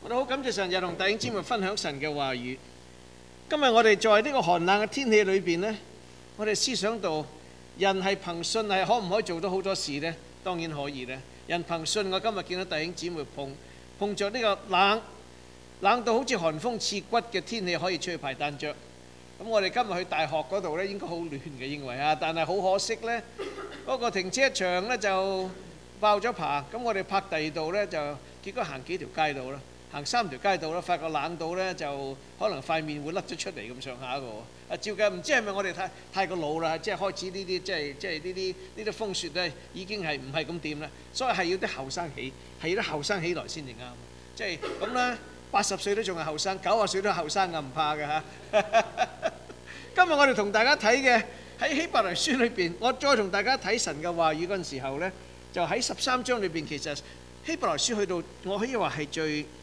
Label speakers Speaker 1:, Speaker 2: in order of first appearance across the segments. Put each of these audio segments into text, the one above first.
Speaker 1: 我哋好感謝神，又同弟兄姊妹分享神嘅話語。今日我哋在呢個寒冷嘅天氣裏邊呢，我哋思想到人係憑信係可唔可以做到好多事呢？當然可以呢。人憑信，我今日見到弟兄姊妹碰着呢個冷到好似寒風刺骨嘅天氣，可以出去排單張。咁我哋今日去大學嗰度呢，應該好暖嘅認為啊，但係好可惜呢，嗰個停車場呢就爆咗棚。咁我哋泊第二度呢，就結果行幾條街道啦。行3條街道啦，發覺冷到咧就可能塊面會甩咗出嚟咁上下個。照計唔知係咪我哋太過老啦，即係開始呢啲即係呢啲風雪咧已經係唔係咁掂啦。所以係要啲後生起，係要啲後生起來先至啱。即係咁啦，80歲都仲係後生，90歲都係後生㗎，唔怕㗎嚇。今日我哋同大家睇嘅喺希伯來書裏邊，我再同大家睇神嘅話語嗰陣時候咧，就喺13章裏邊，其實希伯來書去到我可以話係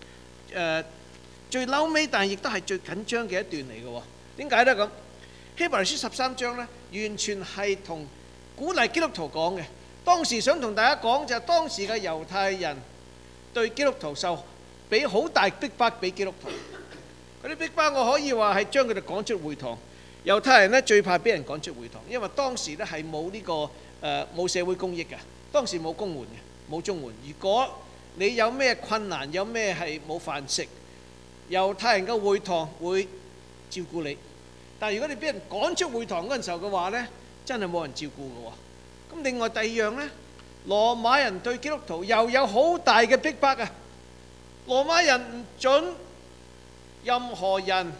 Speaker 1: 最嬲尾，但係亦都係最緊張嘅一段嚟嘅喎。點解咧咁？希伯來書13章咧，完全係同鼓勵基督徒講嘅。當時想同大家講就係當時嘅猶太人對基督徒受俾好大逼迫，俾基督徒嗰啲逼迫，我可以話係將佢哋趕出會堂。猶太人咧最怕俾人趕出會堂，因為當時咧係冇呢個冇社會公益嘅，當時冇公援嘅，冇綜援。如果你有咩困難，有咩係冇飯食，猶太人嘅會堂會照顧你。但係如果你俾人趕出會堂嗰陣時候嘅話呢，真係冇人照顧嘅喎。咁另外第二樣呢，羅馬人對基督徒又有好大嘅逼迫啊！羅馬人唔準任何人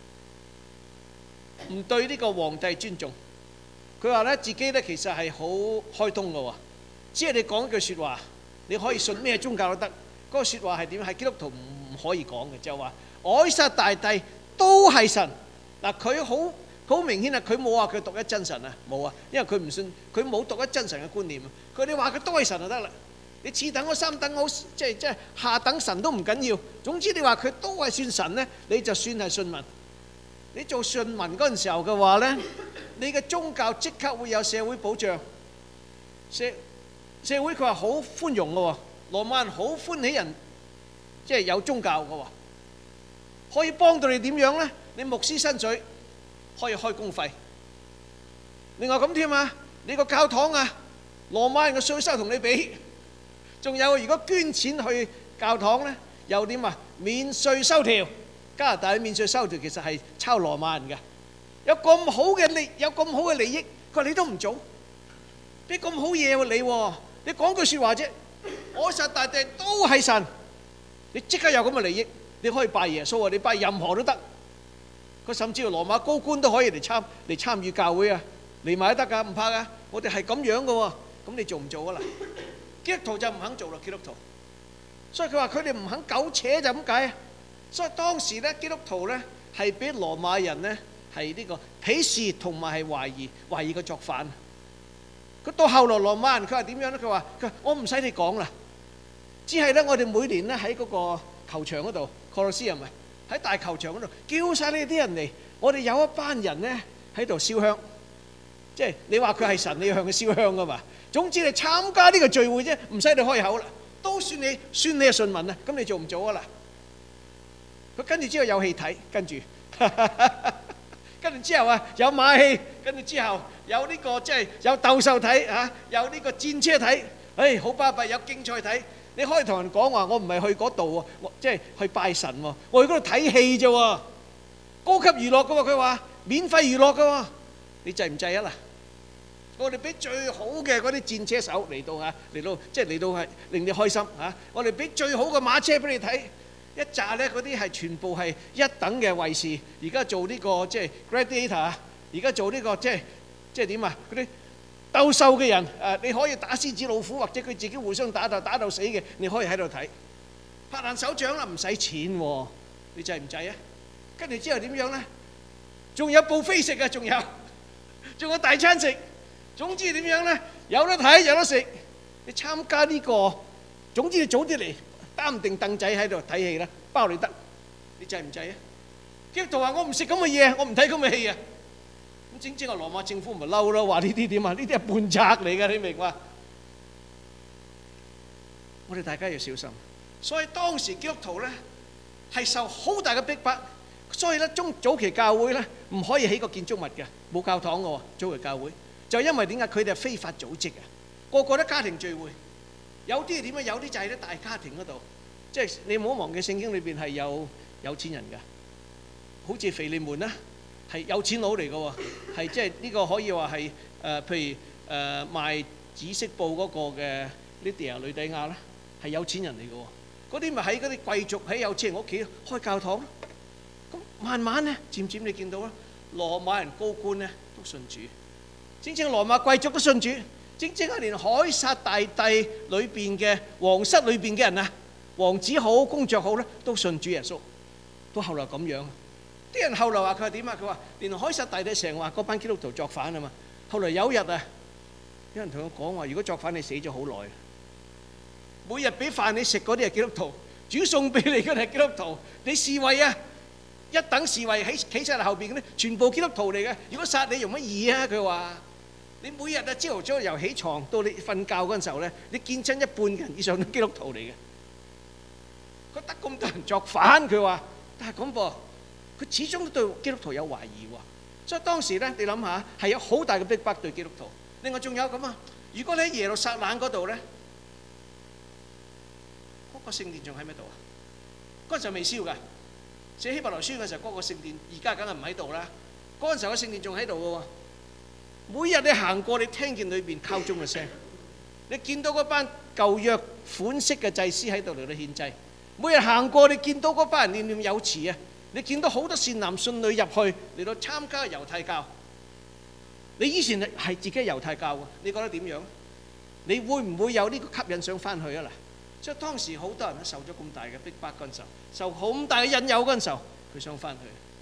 Speaker 1: 唔對呢個皇帝尊重。佢話呢，自己呢其實係好開通嘅喎，只係你講一句説話，你可以信咩宗教都得。嗰個説話係點？係基督徒唔可以講嘅，就係話凱撒大帝都係神。嗱，佢好明顯啊！佢冇話佢獨一真神啊，冇啊，因為佢唔信，佢冇獨一真神嘅觀念啊。佢哋話佢都係神就得啦。你次等嗰三等好，即係下等神都唔緊要。總之你話佢都係算神呢，你就算係信民。你做信民嗰陣時候嘅話呢，你嘅宗教即刻會有社會保障。社會佢話好寬容嘅喎，羅馬人好歡喜人，即係有宗教嘅喎，可以幫到你點樣呢？你牧師薪水可以開公費。另外咁添啊，你個教堂啊，羅馬人嘅稅收同你比。仲有如果捐錢去教堂呢，又點啊？免稅收條，加拿大嘅免稅收條其實係抄羅馬人嘅。有咁好嘅利益，佢話你都唔做，啲咁好嘢喎你喎。你講句説話啫，凱撒大帝都係神，你即刻有咁嘅利益，你可以拜耶穌啊，你拜任何都得。佢甚至乎羅馬高官都可以嚟參與教會啊，嚟埋都得㗎，唔怕㗎。我哋係咁樣嘅喎，咁你做唔做啊？嗱，基督徒就唔肯做啦，基督徒。所以佢話佢哋唔肯苟且就咁解啊。所以當時咧，基督徒咧係俾羅馬人咧係呢個鄙視同埋係懷疑嘅作反。佢到後來羅馬人佢話點樣咧？佢話我唔使你講啦，只係咧我哋每年咧喺嗰個球場嗰度 Colosseum 咪喺大球場嗰度叫晒你啲人嚟，我哋有一班人咧喺度燒香，即係你話佢係神，你要向佢燒香噶嘛。總之你參加呢個聚會啫，唔使你開口啦，都算你係信民啊。咁你做唔做啊？嗱，佢跟住之後有戲睇，跟住之後啊有馬戲，跟住之後有呢個即係有鬥獸睇嚇，有呢個戰車睇，好巴閉，有競賽睇。你可以同人講話，我唔係去嗰度喎，我即係去拜神喎，我去嗰度睇戲啫喎，高級娛樂噶喎，佢話免費娛樂噶喎，你制唔制啊？嗱，我哋俾最好嘅嗰啲戰車手嚟到即係嚟到係令你開心嚇，我哋俾最好嘅馬車俾你睇。一紮咧嗰啲係全部係一等嘅衛士，而家做呢個即係 gladiator 啊，而家做呢個即係點啊？嗰啲鬥獸嘅人你可以打獅子老虎，或者佢自己互相打鬥死嘅，你可以喺度睇，拍爛手掌啦，唔使錢喎，你制唔制啊？跟住之後點樣咧？仲有buffet食啊，仲有大餐食，總之點樣咧？有得睇有得食，你參加呢個，總之你早啲嚟。擔定凳仔喺度睇戲啦，包你得，你制唔制啊？基督徒話：我唔食咁嘅嘢，我唔睇咁嘅戲啊！咁整整個羅馬政府咪嬲咯，話呢啲點啊？呢啲係叛賊嚟㗎，你明嘛？我哋大家要小心。所以當時基督徒咧係受好大嘅逼迫，所以咧早期教會咧唔可以起個建築物嘅，冇教堂嘅喎。早期教會就因為點解佢哋係非法組織啊？個個都家庭聚會，有啲係點啊？有啲就喺啲大家庭嗰度，即係你唔好忘記聖經裏邊係有錢人㗎，好似腓利門啦，係有錢佬嚟嘅喎，係即係呢個可以話係譬如賣紫色布嗰個嘅Lydia呂底亞啦，係有錢人嚟嘅喎。嗰啲咪喺嗰啲貴族喺有錢人屋企開教堂咯。咁慢慢咧，漸漸你見到啦，羅馬人高官咧都信主，正正羅馬貴族都信主，正正係連凱撒大帝裏邊嘅皇室裏邊嘅人啊，王子好公爵好咧，都信主耶穌。到後來咁樣，啲人後來話佢係點啊？佢話連凱撒大帝成日話嗰班基督徒作反啊嘛。後來有日啊，有人同佢講話：如果作反，你死咗好耐。每日俾飯你食嗰啲係基督徒，煮餸俾你嗰啲係基督徒。你侍衛啊，一等侍衛喺企晒後邊嗰啲，全部基督徒嚟嘅。如果殺你容乜易啊？佢話你每日啊，朝頭早由起床到你瞓覺嗰陣時候咧，你見親一半嘅人以上都基督徒嚟嘅。佢得咁多人作反，佢話，但係咁噃，佢始終都對基督徒有懷疑喎。所以當時咧，你諗下係有好大嘅逼迫對基督徒。另外仲有咁啊，如果你喺耶路撒冷嗰度咧，個聖殿仲喺咩度啊？嗰陣時候未燒㗎。寫希伯來書嘅時候，嗰個聖殿而家梗係唔喺度啦。嗰陣時候個聖殿仲喺度嘅喎。每日你行過，你聽見裏邊敲鐘嘅聲，你見到嗰班舊約款式嘅祭司喺度嚟到獻祭。每日行過，你見到嗰班人念念有詞啊！你見到好多善男信女入去嚟到參加猶太教。你以前係自己係猶太教嘅，你覺得點樣？你會唔會有呢個吸引想翻去啊？嗱，即係當時好多人都受咗咁大嘅逼迫嗰陣時候，受好大嘅引誘嗰陣時候，佢想翻去。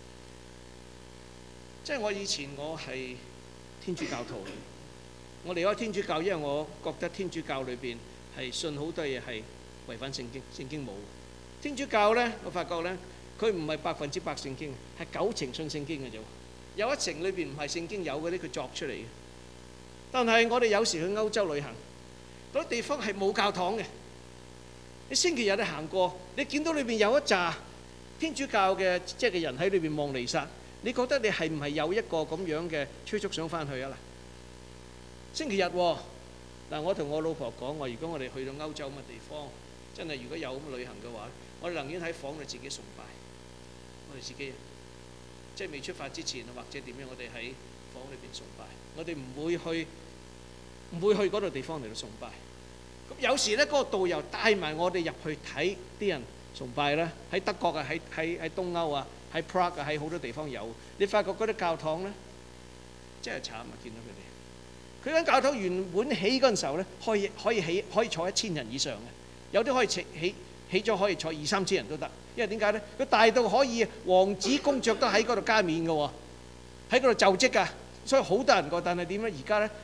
Speaker 1: 即係我以前我係天主教徒，我離開天主教，因為我覺得天主教裏邊係信好多嘢係違反聖經，聖經冇。天主教咧，我發覺咧，佢唔係100%聖經，係9成信聖經嘅啫。有1成裏邊唔係聖經有嗰啲，佢作出嚟嘅。但係我哋有時去歐洲旅行，嗰啲地方係冇教堂嘅。你星期日你行過，你見到裏邊有一紮天主教嘅即係嘅人喺裏邊望彌撒，你覺得你係唔係有一個咁樣嘅催促想翻去啊？嗱，星期日喎，嗱，我同我老婆講話，如果我哋去到歐洲咁嘅地方，真係如果有咁嘅旅行嘅話，我哋寧願喺房度自己崇拜，我哋自己即係未出發之前或者點樣，我哋喺房裏邊崇拜，我哋唔會去嗰度地方嚟到崇拜。咁有時咧，嗰個導遊帶埋我哋入去睇啲人崇拜啦，喺德國啊，喺東歐啊，喺 Prague 啊，喺好多地方有。你發覺嗰啲教堂咧，真係慘啊！見到佢哋，佢間教堂原本起嗰陣時候咧，可以坐1000人以上嘅，有啲可以起咗可以坐2-3千人都得。因為點解咧？佢大到可以王子公爵都喺嗰度加冕嘅喎，喺嗰度就職㗎，所以好多人個。但係點咧？而家咧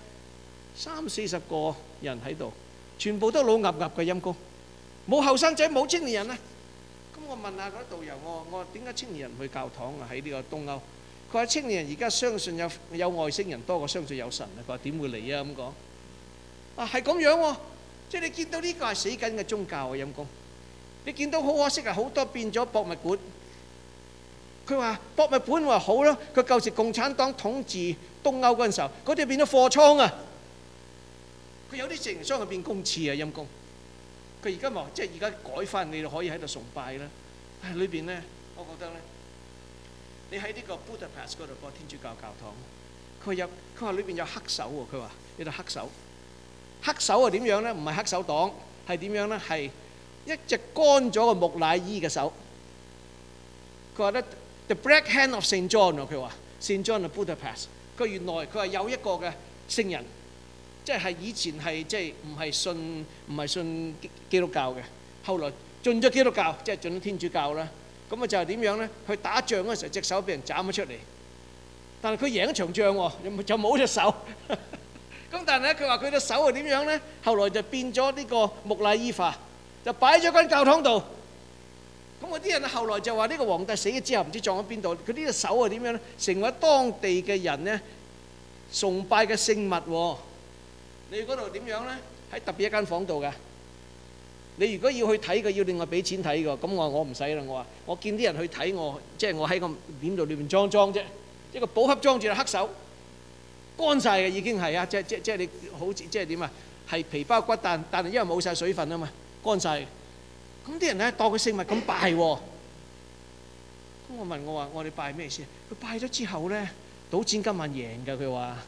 Speaker 1: 30-40個人喺度。全部都老鴨鴨嘅陰公，冇後生仔，冇青年人啊！咁我問下嗰啲導遊，我話點解青年人唔去教堂啊？喺呢個東歐，佢話青年人而家相信有外星人多過相信有神啊！佢話點會嚟啊？咁講啊，係咁樣喎，即係你見到呢個係死緊嘅宗教啊！陰公，你見到好可惜啊，好多變咗博物館。佢話博物館話好咯，佢舊時共產黨統治東歐嗰陣時候，嗰啲變咗貨倉啊！佢有啲承商係變公廁啊！陰公，佢而家話即係而家改翻，你哋可以喺度崇拜啦。但係裏邊咧，我覺得咧，你喺呢個 Budapest 嗰度個天主教教堂，佢話裏邊有黑手喎。佢話呢度黑手，黑手係點樣咧？唔係黑手黨，係點樣咧？係一隻乾咗嘅木乃伊嘅手。佢話咧 The Black Hand of Saint John 喎。佢話 Saint John of Budapest。佢原來佢話有一個嘅聖人。即係以前係即係唔係信基督教嘅，後來進咗基督教，即係進咗天主教啦。咁啊就係點樣咧？去打仗嗰時候，隻手俾人斬咗出嚟，但係佢贏一場仗喎，就冇隻手。咁但係咧，佢話佢隻手係點樣咧？後來就變咗呢個木乃伊化，就擺咗間教堂度。咁嗰啲人後來就話呢個皇帝死咗之後，唔知撞喺邊度，佢呢隻手係點樣咧？成為當地嘅人咧崇拜嘅聖物喎。你嗰度點樣咧？喺特別一間房度㗎， 你如果要去睇嘅，要另外俾錢睇嘅。咁我唔使啦。我見啲人去睇我，即係我喺個點度裏邊裝啫，一個寶盒裝住黑手，乾晒嘅已經係啊！即係你好似即係點啊？係皮包骨，但係因為冇晒水分啊嘛，乾晒。咁啲人咧當佢聖物咁拜喎。咁我問我話：我哋拜咩先？佢拜咗之後咧，賭錢今晚贏㗎。佢話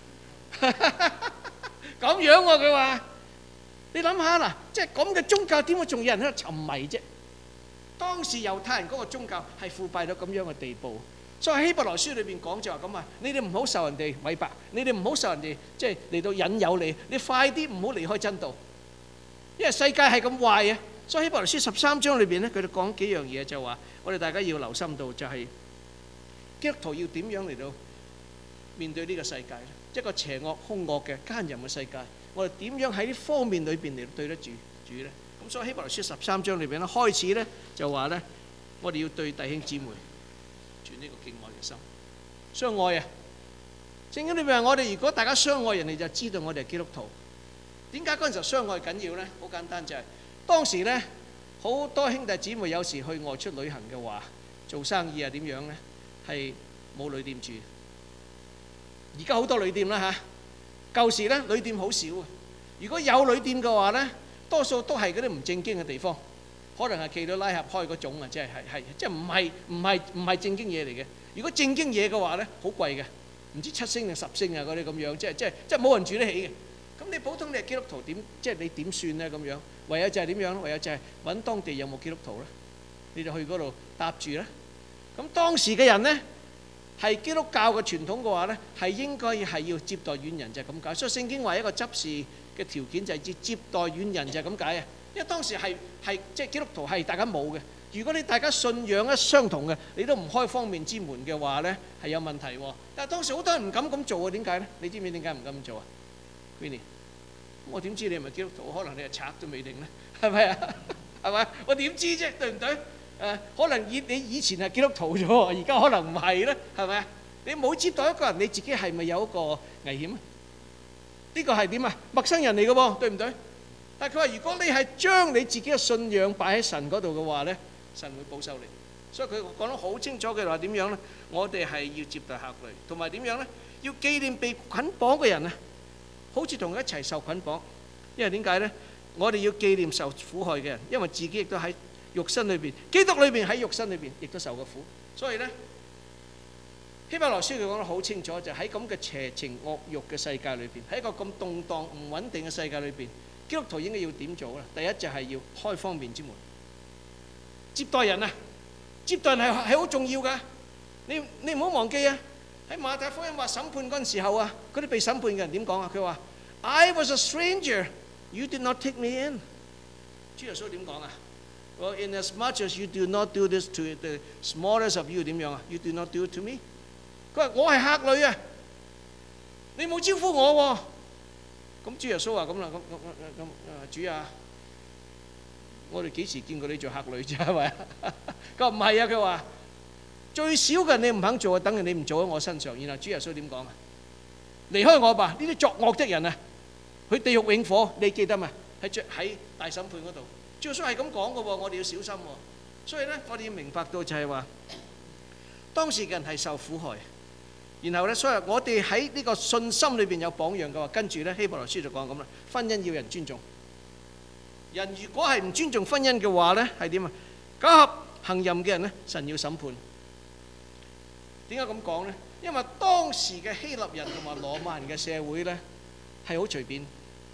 Speaker 1: 咁樣喎。佢話你諗下嗱，即係咁嘅宗教點會仲有人喺度沉迷啫？當時猶太人嗰個宗教係腐敗到咁樣嘅地步，所以希伯來書裏邊講就話咁啊：你哋唔好受人哋毀謗，你哋唔好受人哋即係嚟到引誘你，你快啲唔好離開真道，因為世界係咁壞啊！所以希伯來書13章裏邊咧，佢哋講幾樣嘢，就話我哋大家要留心到，就係基督徒要點樣嚟到面對呢個世界咧？一個邪惡、兇惡嘅奸淫嘅世界，我哋點樣喺呢方面裏邊嚟到對得住主咧？咁所以希伯來書13章裏邊咧，開始咧就話咧，我哋要對弟兄姊妹存呢個敬愛嘅心，相愛啊！聖經裏邊話我哋如果大家相愛，人哋就知道我哋係基督徒。點解嗰陣時候相愛緊要咧？好簡單，就係當時咧好多兄弟姊妹有時去外出旅行嘅話，做生意啊點樣咧，係冇旅店住。而家好多旅店啦嚇，舊時咧旅店好少啊。如果有旅店嘅話咧，多數都係嗰啲唔正經嘅地方，可能係企到拉合開嗰種啊，即係唔係正經嘢嚟嘅。如果正經嘢嘅話咧，好貴嘅，唔知7星定10星啊嗰啲咁樣，即係冇人住得起嘅。咁你普通你係基督徒點，即係你點算咧咁樣？唯有就係點樣咧？唯有就係揾當地有冇基督徒咧，你就去嗰度搭住啦。咁當時嘅人咧係基督教嘅傳統嘅話咧，係應該係要接待遠人，就係咁解。所以聖經話一個執事嘅條件就係接待遠人，就係咁解啊。因為當時係即係基督徒係大家冇嘅。如果你大家信仰一相同嘅，你都唔開方便之門嘅話咧，係有問題喎。但係當時好多人唔敢咁做啊，點解咧？你知唔知點解唔敢咁做啊？Vinny，我點知你係咪基督徒？可能你係賊都未定咧，係咪啊？係咪？我點知啫？對唔對？可能你以前係基督徒咗，而家可能唔係咧，係咪啊？你冇接待一個人，你自己係咪有一個危險啊？呢個係點啊？陌生人嚟嘅喎，對唔對？但係佢話：如果你係將你自己嘅信仰擺喺神嗰度嘅話咧，神會保守你。所以佢講得好清楚，佢話點樣咧？我哋係要接待客旅，同埋點樣咧？要紀念被捆綁嘅人啊！好似同佢一齊受捆綁，因為點解咧？我哋要紀念受苦害嘅人，因為自己亦都喺肉身裏邊，基督裏邊喺肉身裏邊亦都受過苦。所以咧，希伯來書佢講得好清楚，就喺咁嘅邪情惡慾嘅世界裏邊，喺一個咁動盪唔穩定嘅世界裏邊，基督徒應該要點做咧？第一就係要開方便之門，接待人啊！接待人係好重要㗎。你唔好忘記啊！喺馬太福音話審判嗰陣時候啊，嗰啲被審判嘅人點講啊？佢話：I was a stranger, you did not take me in。主耶穌點講啊？Well, in as much as you do not do this to the smallest of you， 點樣啊 ？You do not do it to me。佢話：我係客旅啊，你冇招呼我喎。咁主耶穌話：咁啦，咁主啊，我哋幾時見過你做客旅啫？係咪？佢話唔係啊，佢話。最少嘅人你唔肯做啊，等人你唔做喺我身上。然後主耶穌點講啊？離開我吧！呢啲作惡的人啊，去地獄永火。你記得嘛？喺大審判嗰度，主耶穌係咁講嘅喎。我哋要小心喎。所以咧，我哋要明白到就係話，當時嘅人係受苦害。然後咧，所以我哋喺呢個信心裏邊有榜樣嘅話，跟住咧希伯來書就講咁啦。婚姻要人尊重。人如果係唔尊重婚姻嘅話咧，係點啊？苟合行淫嘅人咧，神要審判。點解咁講呢？因為當時嘅希臘人同埋羅馬人嘅社會呢係好隨便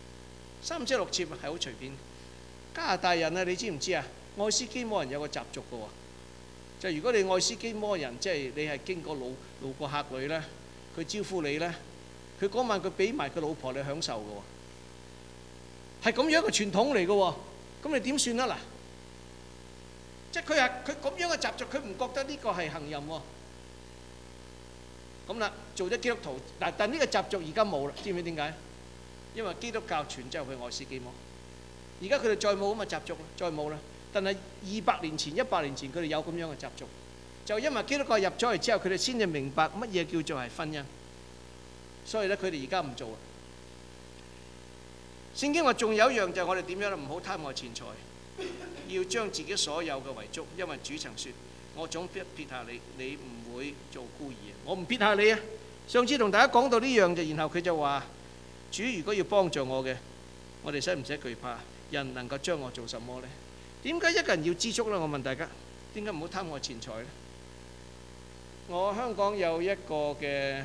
Speaker 1: ，3妻6妾係好隨便。加拿大人啊，你知唔知啊？愛斯基摩人有個習俗嘅喎，就如果你愛斯基摩人，即係你係經過路過客旅呢，佢招呼你呢，佢嗰晚佢俾埋個老婆你享受嘅喎，係咁樣嘅傳統嚟嘅喎。咁你點算啊？嗱，即係佢咁樣嘅習俗，佢唔覺得呢個係行淫喎。咁啦，做咗基督徒，但呢個習俗而家冇啦，知唔知點解？因為基督教傳咗入去愛斯基摩，而家佢哋再冇咁嘅習俗啦，再冇啦。但係200年前、100年前，佢哋有咁樣嘅習俗，就因為基督教入咗嚟之後，佢哋先至明白乜嘢叫做係婚姻，所以咧佢哋而家唔做啊。聖經話仲有一樣就係我哋點樣咧？唔好貪愛錢財， 要將自己所有嘅遺囑，因為主曾説：我總不撇下你，你唔會做孤兒。我唔撇下你啊！上次同大家講到呢樣就，然後佢就話：主如果要幫助我嘅，我哋使唔使懼怕？人能夠將我做什麼呢？點解一個人要知足呢？我問大家，點解唔好貪我錢財呢？我香港有一個嘅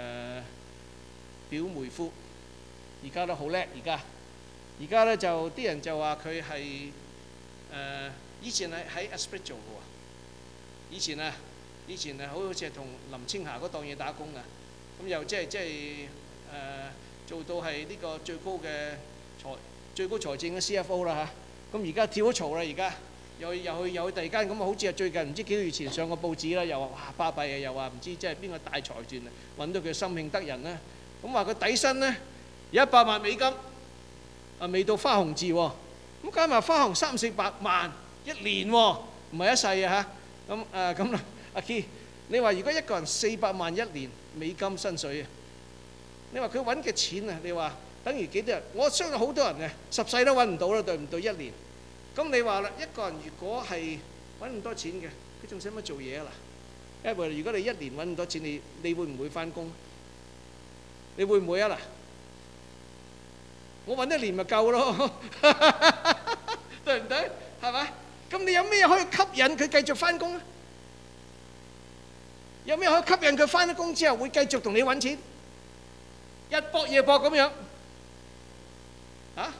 Speaker 1: 表妹夫，而家都好叻。而家咧就啲人就話佢係以前係喺 Esprit 做嘅喎。以前啊，好似係同林青霞嗰檔嘢打工啊。咁又即係做到係呢個最高財政嘅 CFO 啦嚇。咁而家跳咗槽啦，而家又去第二間咁啊，好似係最近唔知幾個月前上個報紙啦，又話哇巴閉啊，又話唔知即係邊個大財團啊揾到佢心慶得人啦。咁話佢底薪咧有100萬美金，啊未到花紅字喎。咁加埋花紅300-400萬一年喎，唔係一世啊嚇。咁啦，阿 Key，你話如果一個人400萬一年美金薪水啊，你話佢揾嘅錢啊，你話等於幾多人？我相信好多人嘅10世都揾唔到啦，對唔對？一年。咁你話啦，一個人如果係揾咁多錢嘅，佢仲使乜做嘢啊嗱？因為如果你一年揾咁多錢，你會唔會翻工？你會唔會啊嗱？我揾1年咪夠咯，對唔對？係咪？咁你有咩可以吸引佢繼續翻工啊？有咩可以吸引佢翻咗工之後會繼續同你揾錢？日搏夜搏咁樣啊？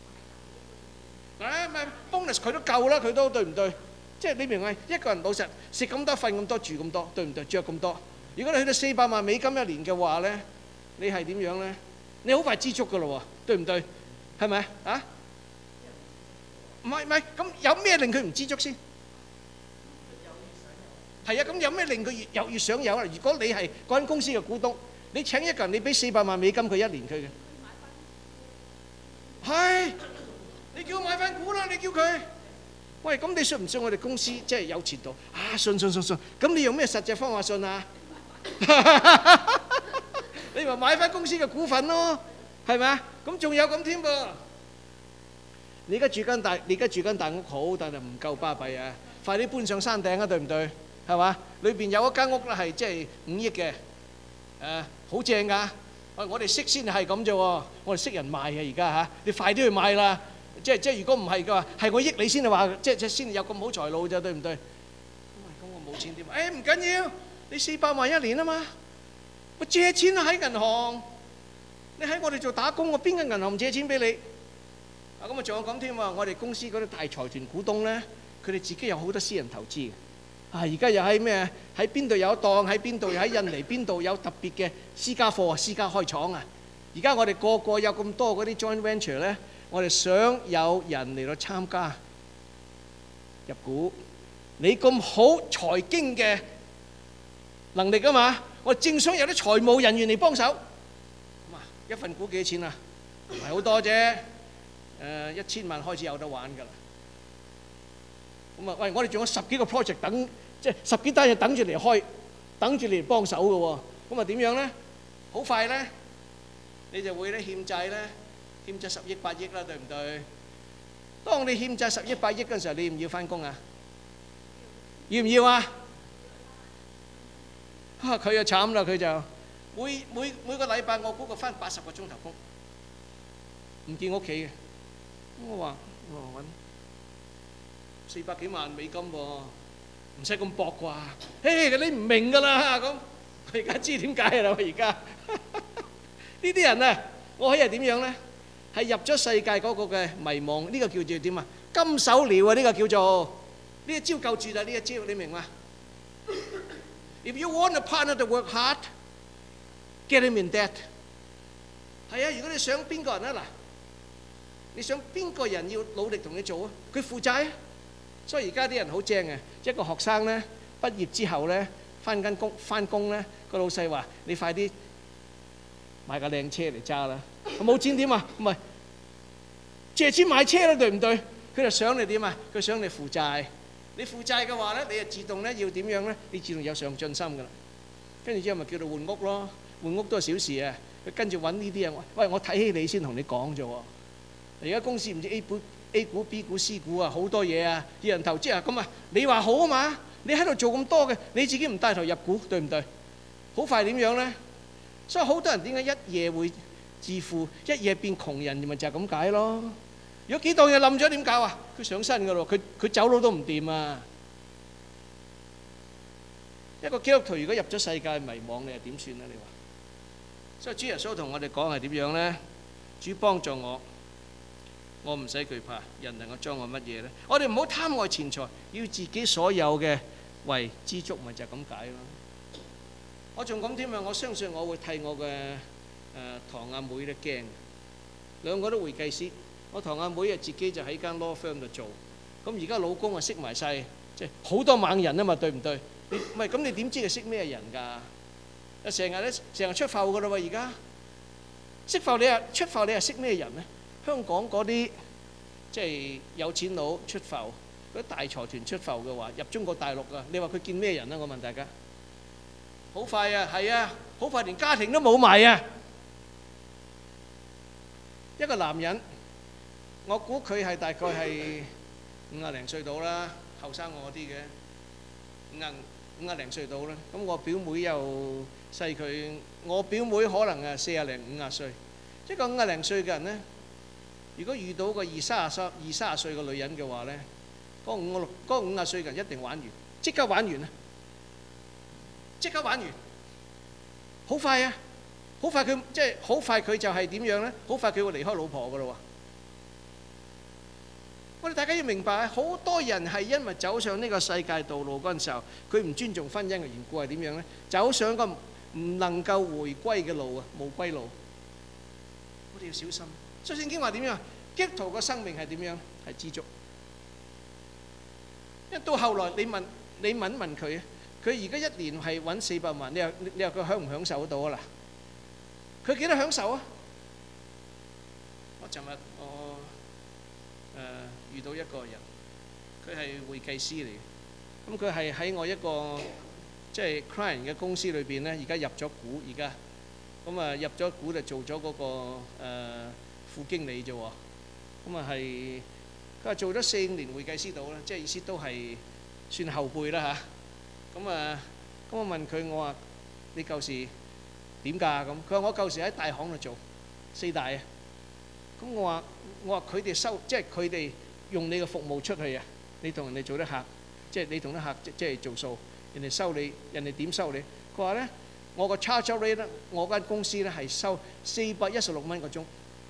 Speaker 1: 咪 bonus 佢都夠啦，佢都對唔對？即係你明唔明？一個人老實食咁多、瞓咁多、住咁多，對唔對？著咁多。如果你去到400萬美金一年嘅話咧，你係點樣咧？你好快知足噶咯喎，對唔對？係咪啊？唔係，咁有咩令佢唔知足先？係啊，咁有咩令佢越想有啊？如果你係嗰間公司嘅股東，你請一個人，你俾400萬美金佢一年佢嘅，係。你叫佢買翻股啦！你叫佢，喂，咁你信唔信我哋公司即係有前途啊？信。咁你用咩實際方法信啊？你咪買翻公司嘅股份咯，係咪啊？咁仲有咁添噃。你而家住間大屋好，但係唔夠巴閉啊！快啲搬上山頂啊，對唔對？係嘛？裏邊有一間屋咧係即係5億嘅，好正㗎。我哋識先係咁啫喎，我哋識人賣嘅而家嚇，你快啲去買啦！即係如果唔係嘅話，係我益你先係話，即係先有咁好財路咋，對唔對？咁我冇錢點？唔緊要，你400萬一年啊嘛，我借錢喺銀行，你喺我哋做打工，我邊間銀行唔借錢俾你？咁啊仲有咁添喎，我哋公司嗰啲大財團股東咧，佢哋自己有好多私人投資嘅。而家又喺咩？喺邊度有檔？喺邊度？又喺印尼邊度有特別嘅私家貨啊？私家開廠啊！而家我哋個個有咁多嗰啲 joint venture 咧。我哋想有人嚟到參加入股，你咁好財經嘅能力啊嘛，我正想有啲財務人員嚟幫手。咁啊，一份股幾多錢啊？唔係好多啫，1000萬開始有得玩㗎啦。咁啊，喂，我哋仲有10幾個 project 等，即係10幾單嘢等住嚟開，等住嚟幫手㗎喎。咁啊點樣咧？好快咧，你就會咧欠債咧。欠債10億8億啦，對唔對？當你欠債10億8億嗰陣時候，你唔要翻工啊？要唔要啊？佢就慘啦，佢就每個禮拜我估佢翻80個鐘頭工，唔見屋企嘅。我話揾400幾萬美金喎，唔使咁搏啩？你唔明㗎啦咁，我而家知點解啦！我而家呢啲人啊，我可以係點樣咧？係入咗世界嗰個嘅迷惘，呢個叫做點啊？金手鐐啊！呢個叫做呢一招夠住啦！呢一招你明嘛？If you want a partner to work hard, get him in debt。係啊，如果你想邊個人啊嗱，你想邊個人要努力同你做啊？佢負債啊！所以而家啲人好正嘅，一個學生咧畢業之後咧翻工咧，個老細話：你快啲買架靚車嚟揸啦！冇錢點啊？唔係借錢買車啦，對唔對？佢就想你點啊？佢想你負債。你負債嘅話咧，你就自動咧要點樣咧？你自動有上進心噶啦。跟住之後咪叫做換屋咯，換屋都係小事啊。佢跟住揾呢啲啊，喂，我睇起你先同你講啫喎。而家公司唔知 A A 股、B 股、C 股啊，好多嘢啊，有人投資啊，咁啊，你話好啊嘛？你喺度做咁多嘅，你自己唔帶頭入股，對唔對？好快點樣呢？所以好多人點解一夜會致富，一夜變窮人，咪就係咁解咯。如果幾檔嘢冧咗點搞啊？佢上身噶咯，佢走佬都唔掂啊！一個基督徒如果入咗世界迷惘，你係點算呢？你話？所以主耶穌同我哋講係點樣呢？主幫助我，我唔使懼怕，人能夠將我乜嘢呢？我哋唔好貪愛錢財，要自己所有嘅為知足，咪就係咁解咯。我仲講添啊！我相信我會替我嘅堂阿妹咧驚，兩個都會計師。我堂阿妹啊自己就喺間 law firm 度做，咁而家老公啊識埋晒，即係好多猛人啊嘛，對唔對？你唔係咁，你點知佢識咩人㗎？成日出埠㗎啦喎！而家識埠你啊出埠你係識咩人呢？香港嗰啲即係有錢佬出埠，嗰啲大財團出埠嘅話，入中國大陸啊，你話佢見咩人啊？我問大家，好快啊，係啊，好快連家庭都冇埋啊！一個男人，我估佢係大概係50零歲到啦，後生我啲嘅50零歲到啦。咁我表妹又細佢，我表妹可能40零50歲。一個50零歲嘅人呢，如果遇到個二三十歲嘅女人嘅話呢，嗰50歲嘅人一定玩完，即刻玩完啊！即刻玩完，好快啊！好快佢即係好快佢就係點樣呢？好快佢會離開老婆噶啦喎！我哋大家要明白，好多人係因為走上呢個世界道路嗰陣時候，佢唔尊重婚姻嘅緣故係點樣呢？走上個唔能夠回歸嘅路啊，無歸路。我哋要小心。所以聖經話點樣？基督徒嘅生命係點樣？係知足。因為到後來你問佢，佢而家一年係揾400萬，你話佢享唔享受得到啊？嗱，佢幾多享受啊？我尋日遇到一個人，佢係會計師嚟嘅，咁佢係喺我一個即係 client 嘅公司裏邊咧，而家入咗股，而家咁啊入咗股就做咗嗰個副經理啫喎，咁啊係佢話做咗4、5年會計師到啦，即係意思都係算後輩啦嚇。咁我問佢，我話你舊時點㗎？咁佢話我舊時喺大行度做4大啊。咁我話佢哋收即係佢哋用你嘅服務出去啊，你同人哋做啲客，即係你同啲客即係做數，人哋收你，人哋點收你？佢話咧，我個 charge rate 咧，我間公司咧係收416蚊個鐘。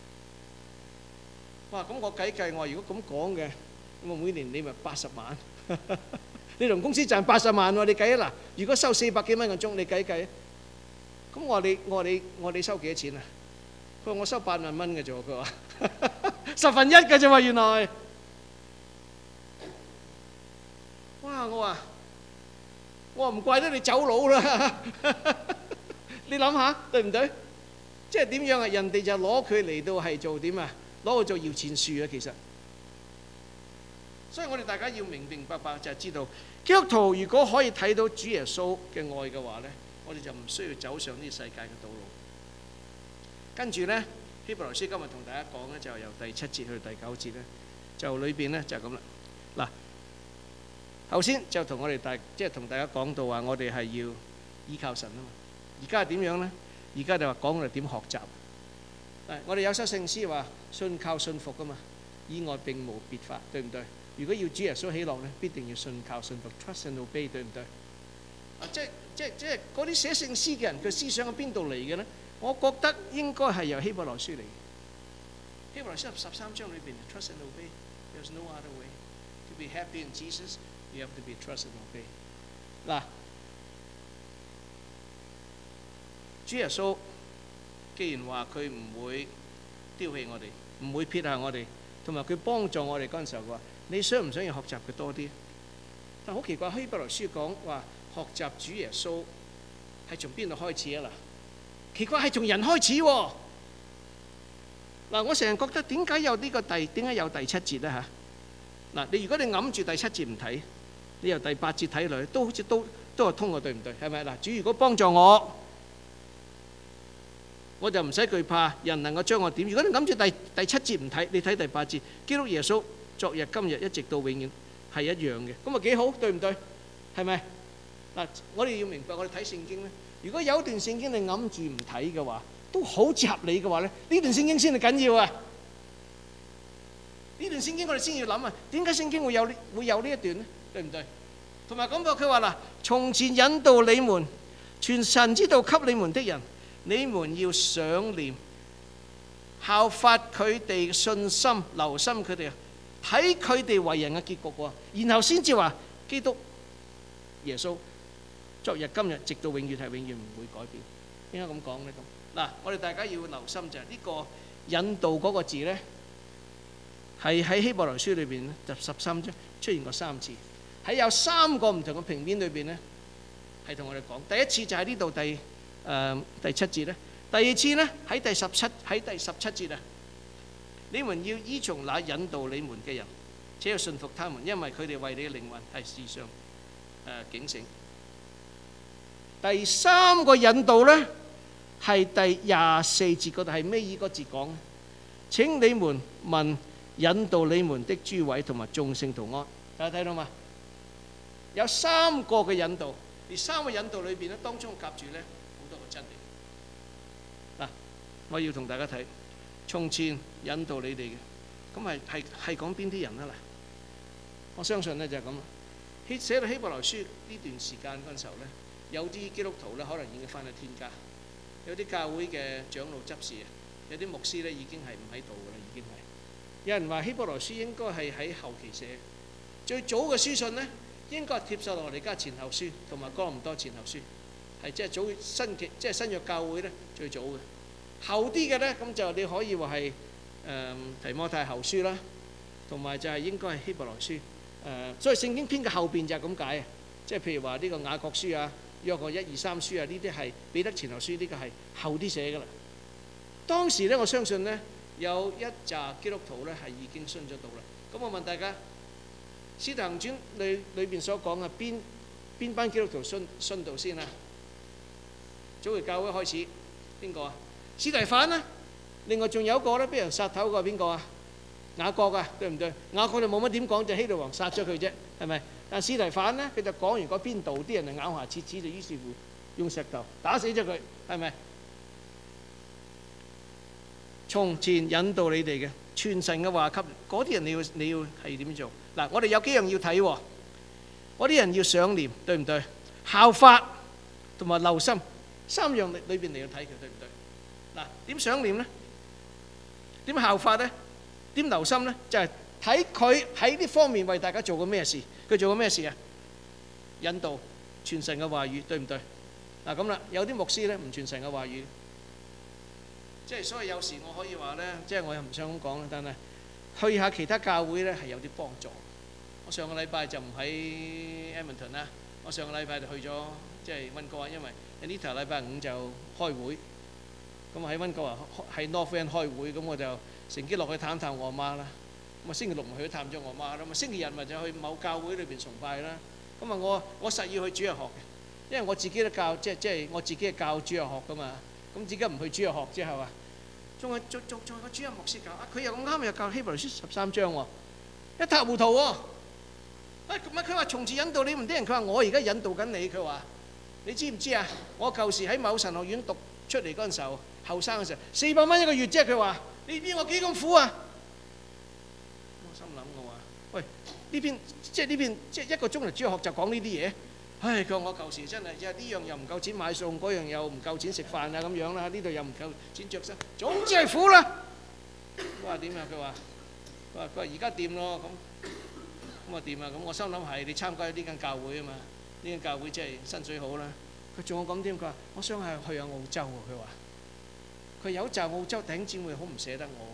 Speaker 1: 哇！咁我計我話如果咁講嘅，咁我每年你咪80萬，你同公司賺80萬喎，你計啊嗱，如果收400幾蚊個鐘，你計啊？咁我話你收幾多錢啊？佢話我收8萬蚊嘅啫喎，佢話1/10嘅啫喎，原來。哇！我話唔怪得你走佬啦，你諗下對唔對？即係點樣啊？人哋就攞佢嚟到係做點啊？攞去做搖錢樹啊！其實，所以我哋大家要明白就係知道，基督徒如果可以睇到主耶穌嘅愛嘅話咧，我哋就唔需要走上呢個世界嘅道路。跟住咧，希伯來書今日同大家講咧，就由第7節去第9節咧，就裏邊咧就係咁啦。嗱，頭先就同我哋同大家講到話，我哋係要依靠神啊嘛。而家係點樣咧？而家就話講我哋點學習。我哋有首聖詩話信靠信服噶嘛，以外並無別法，對唔對？如果要主耶穌喜樂咧，必定要信靠信服 ，trust and obey， 對唔對？即係嗰啲寫聖詩嘅人，佢思想喺邊度嚟嘅咧？我覺得應該係由希伯來書嚟嘅。希伯來書13章裏邊 ，trust and obey，there's no other way to be happy in Jesus，you have to be trust and obey。嗱，主耶穌既然話佢唔會丟棄我哋，唔會撇下我哋，同埋佢幫助我哋嗰陣時候，佢話你想唔想要學習佢多啲？但好奇怪，希伯來書講話學習主耶穌係從邊度開始啊？嗱，奇怪係從人開始喎。嗱，我成日覺得點解有呢個點解有第7節咧嚇？嗱，你如果你揞住第7節唔睇，你由第8節睇落去，都好似都係通嘅，對唔對？係咪嗱？主如果幫助我， 我就唔使懼怕人能夠將我點。如果你諗住第7節唔睇，你睇第8節，基督耶穌昨日今日一直到永遠係一樣嘅，咁啊幾好，對唔對？係咪？嗱，我哋要明白，我哋睇聖經咧，如果有一段聖經你揞住唔睇嘅話，都好似合理嘅話咧，呢段聖經先係緊要啊！呢段聖經我哋先要諗啊，點解聖經會有呢一段咧？對唔對？同埋講過佢話嗱，從前引導你們傳神之道給你們的人，你們要想念效法佢哋信心，留心佢哋，睇佢哋為人嘅結局喎，然後先至話基督耶穌昨日今日直到永遠係永遠唔會改變。點解咁講呢？咁嗱，我哋大家要留心就係呢個引導嗰個字呢，係喺希伯來書裏邊咧，就13章出現過3次，喺有3個唔同嘅平面裏邊呢，係同我哋講。第一次就喺呢度第7節咧，第二次呢喺第17節啊，你們要依從那引導你們嘅人，且要順服他們，因為佢哋為你嘅靈魂係時常警醒。第3個引導呢，係第24節嗰度，係尾二個節講，請你們問引導你們的諸位同埋眾聖徒安。大家睇到嘛？有3個嘅引導，而3個引導裏邊咧，當中夾住咧好多個真理。嗱，我要同大家睇，從前引導你哋嘅，咁係講邊啲人啊？嗱，我相信咧就係咁。寫到希伯來書呢段時間嗰陣時候咧，有啲基督徒咧可能已經翻去天家，有啲教會嘅長老執事啊，有啲牧師咧已經係唔喺度噶啦，已經係。有人話希伯來書應該係喺後期寫，最早嘅書信咧應該係帖撒羅尼迦前後書同埋哥林多前後書，係即係早新約教會咧最早嘅。後啲嘅咧咁就你可以話係提摩太後書啦，同埋就係應該係希伯來書。所以聖經編嘅後邊就係咁解啊，即係譬如話呢個雅各書啊、約翰1、2、3書啊，呢啲係彼得前後書，呢個係後啲寫噶啦。當時咧，我相信咧有一紮基督徒咧係已經信咗道啦。咁我問大家，《使徒行傳》裏邊所講嘅邊班基督徒信道先啊？早期教會開始邊個啊？司提反啊，另外仲有一個咧，俾人殺頭個邊個啊？雅各啊，對唔對？雅各就冇乜點講，就希律王殺咗佢啫，係咪？但司提反咧，佢就講完嗰邊度，啲人就咬牙切齒，就於是乎用石頭打死咗佢，係咪？從前引導你哋嘅傳神嘅話給嗰啲人，你要係點做？嗱，我哋有幾樣要睇喎。嗰啲人要想念，對唔對？效法同埋留心3樣裏邊你要睇佢，對唔對？嗱，點想念咧？點效法咧？點留心咧？就係睇佢喺呢方面為大家做過咩事。佢做過咩事啊？引導傳神嘅話語，對唔對？嗱咁啦，有啲牧師咧唔傳神嘅話語，即係所以有時我可以話咧，即係我又唔想咁講啦，但係去下其他教會咧係有啲幫助。我上個禮拜就唔喺 Edmonton 啦，我上個禮拜就去咗即係溫哥華，因為 Anita 禮拜5就開會，咁喺溫哥華喺 Northland 開會，咁我就乘機落去探我阿媽啦。咁啊星期六咪去探咗我阿媽啦，咁啊星期日咪就去某教會裏邊崇拜啦。咁啊我實要去主日學嘅，因為我自己都教即係我自己係教主日學噶嘛。咁自己唔去主日學之後啊，仲係個主日牧師教啊，佢又咁啱又教希伯來書13章喎，一塌糊塗喎。佢話從前引導你們啲人，佢話我而家引導緊你。佢話你知唔知啊？我舊時喺某神學院讀出嚟嗰陣時候，後生嘅時候400蚊一個月啫。佢話你知我幾咁苦啊？我心諗我話喂，呢邊即係一個鐘頭主日學就講呢啲嘢。唉，佢話我舊時真係呢樣又唔夠錢買餸，嗰樣又唔夠錢食飯啊咁樣啦，呢度又唔夠錢着衫，總之係苦啦。我話點啊？佢話而家掂咯咁啊掂啊！咁我心諗係你參加呢間教會啊嘛，呢間教會即係薪水好啦。佢仲有講添，佢話我想係去下澳洲喎。佢話佢有就澳洲弟兄姊妹好唔捨得我。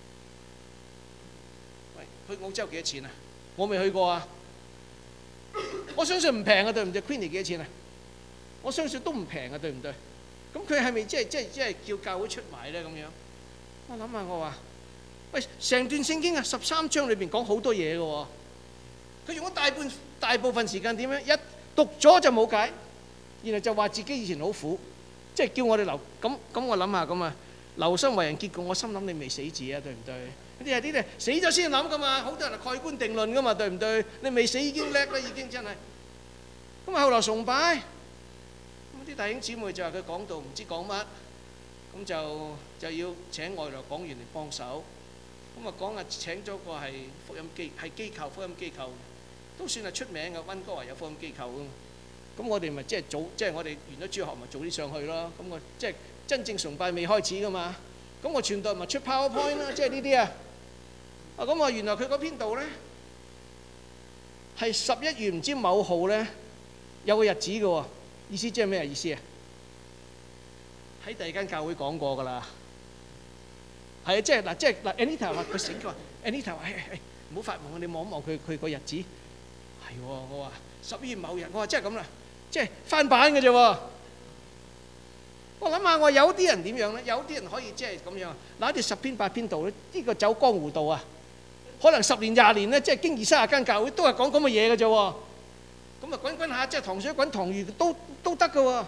Speaker 1: 佢話喂，去澳洲幾多錢啊？我未去過啊。我相信唔平啊，對唔對 ？Queenie 幾多錢啊？我相信都唔平啊，對唔對？咁佢係咪即係叫教會出賣咧咁樣？我諗下我話喂，成段聖經啊13章裏邊講好多嘢嘅喎。佢用咗大部分時間點樣？一讀咗就冇解，然後就話自己以前好苦， 即係叫我哋留咁我諗下咁啊，留心為人結局，我心諗你未死字啊，對唔對？呢啲死咗先諗噶嘛，好多人係蓋棺定論噶嘛，對唔對？你未死已經叻啦，已經真係。咁啊，後來崇拜，咁啲弟兄姊妹就話佢講道唔知講乜，咁就要請外來講員嚟幫手。咁啊講啊請咗個係福音機構，都算係出名嘅，溫哥華有福音機構噶嘛。咁我哋咪即係早，即係我哋完咗主學咪早啲上去咯。咁我即係真正崇拜未開始噶嘛。咁我傳道咪出 PowerPoint 啦，即係呢啲啊。咁啊原來佢嗰篇道咧係11月唔知某號咧有個日子嘅喎，意思即係咩意思啊？喺第二間教會講過㗎啦。係啊，即係嗱 Anita 話佢醒，佢話 Anita 話唔好發夢，你望一望佢個日子。係喎，我話11月某日，我話即係咁啦，即係翻版嘅啫喎。我諗下，我有啲人點樣咧？有啲人可以即係咁樣，嗱啲10篇8篇道咧，呢個走江湖道啊，可能10年20年咧，即係經20-30間教會都係講咁嘅嘢嘅啫喎。咁啊滾下，即係糖水滾糖魚都得嘅喎。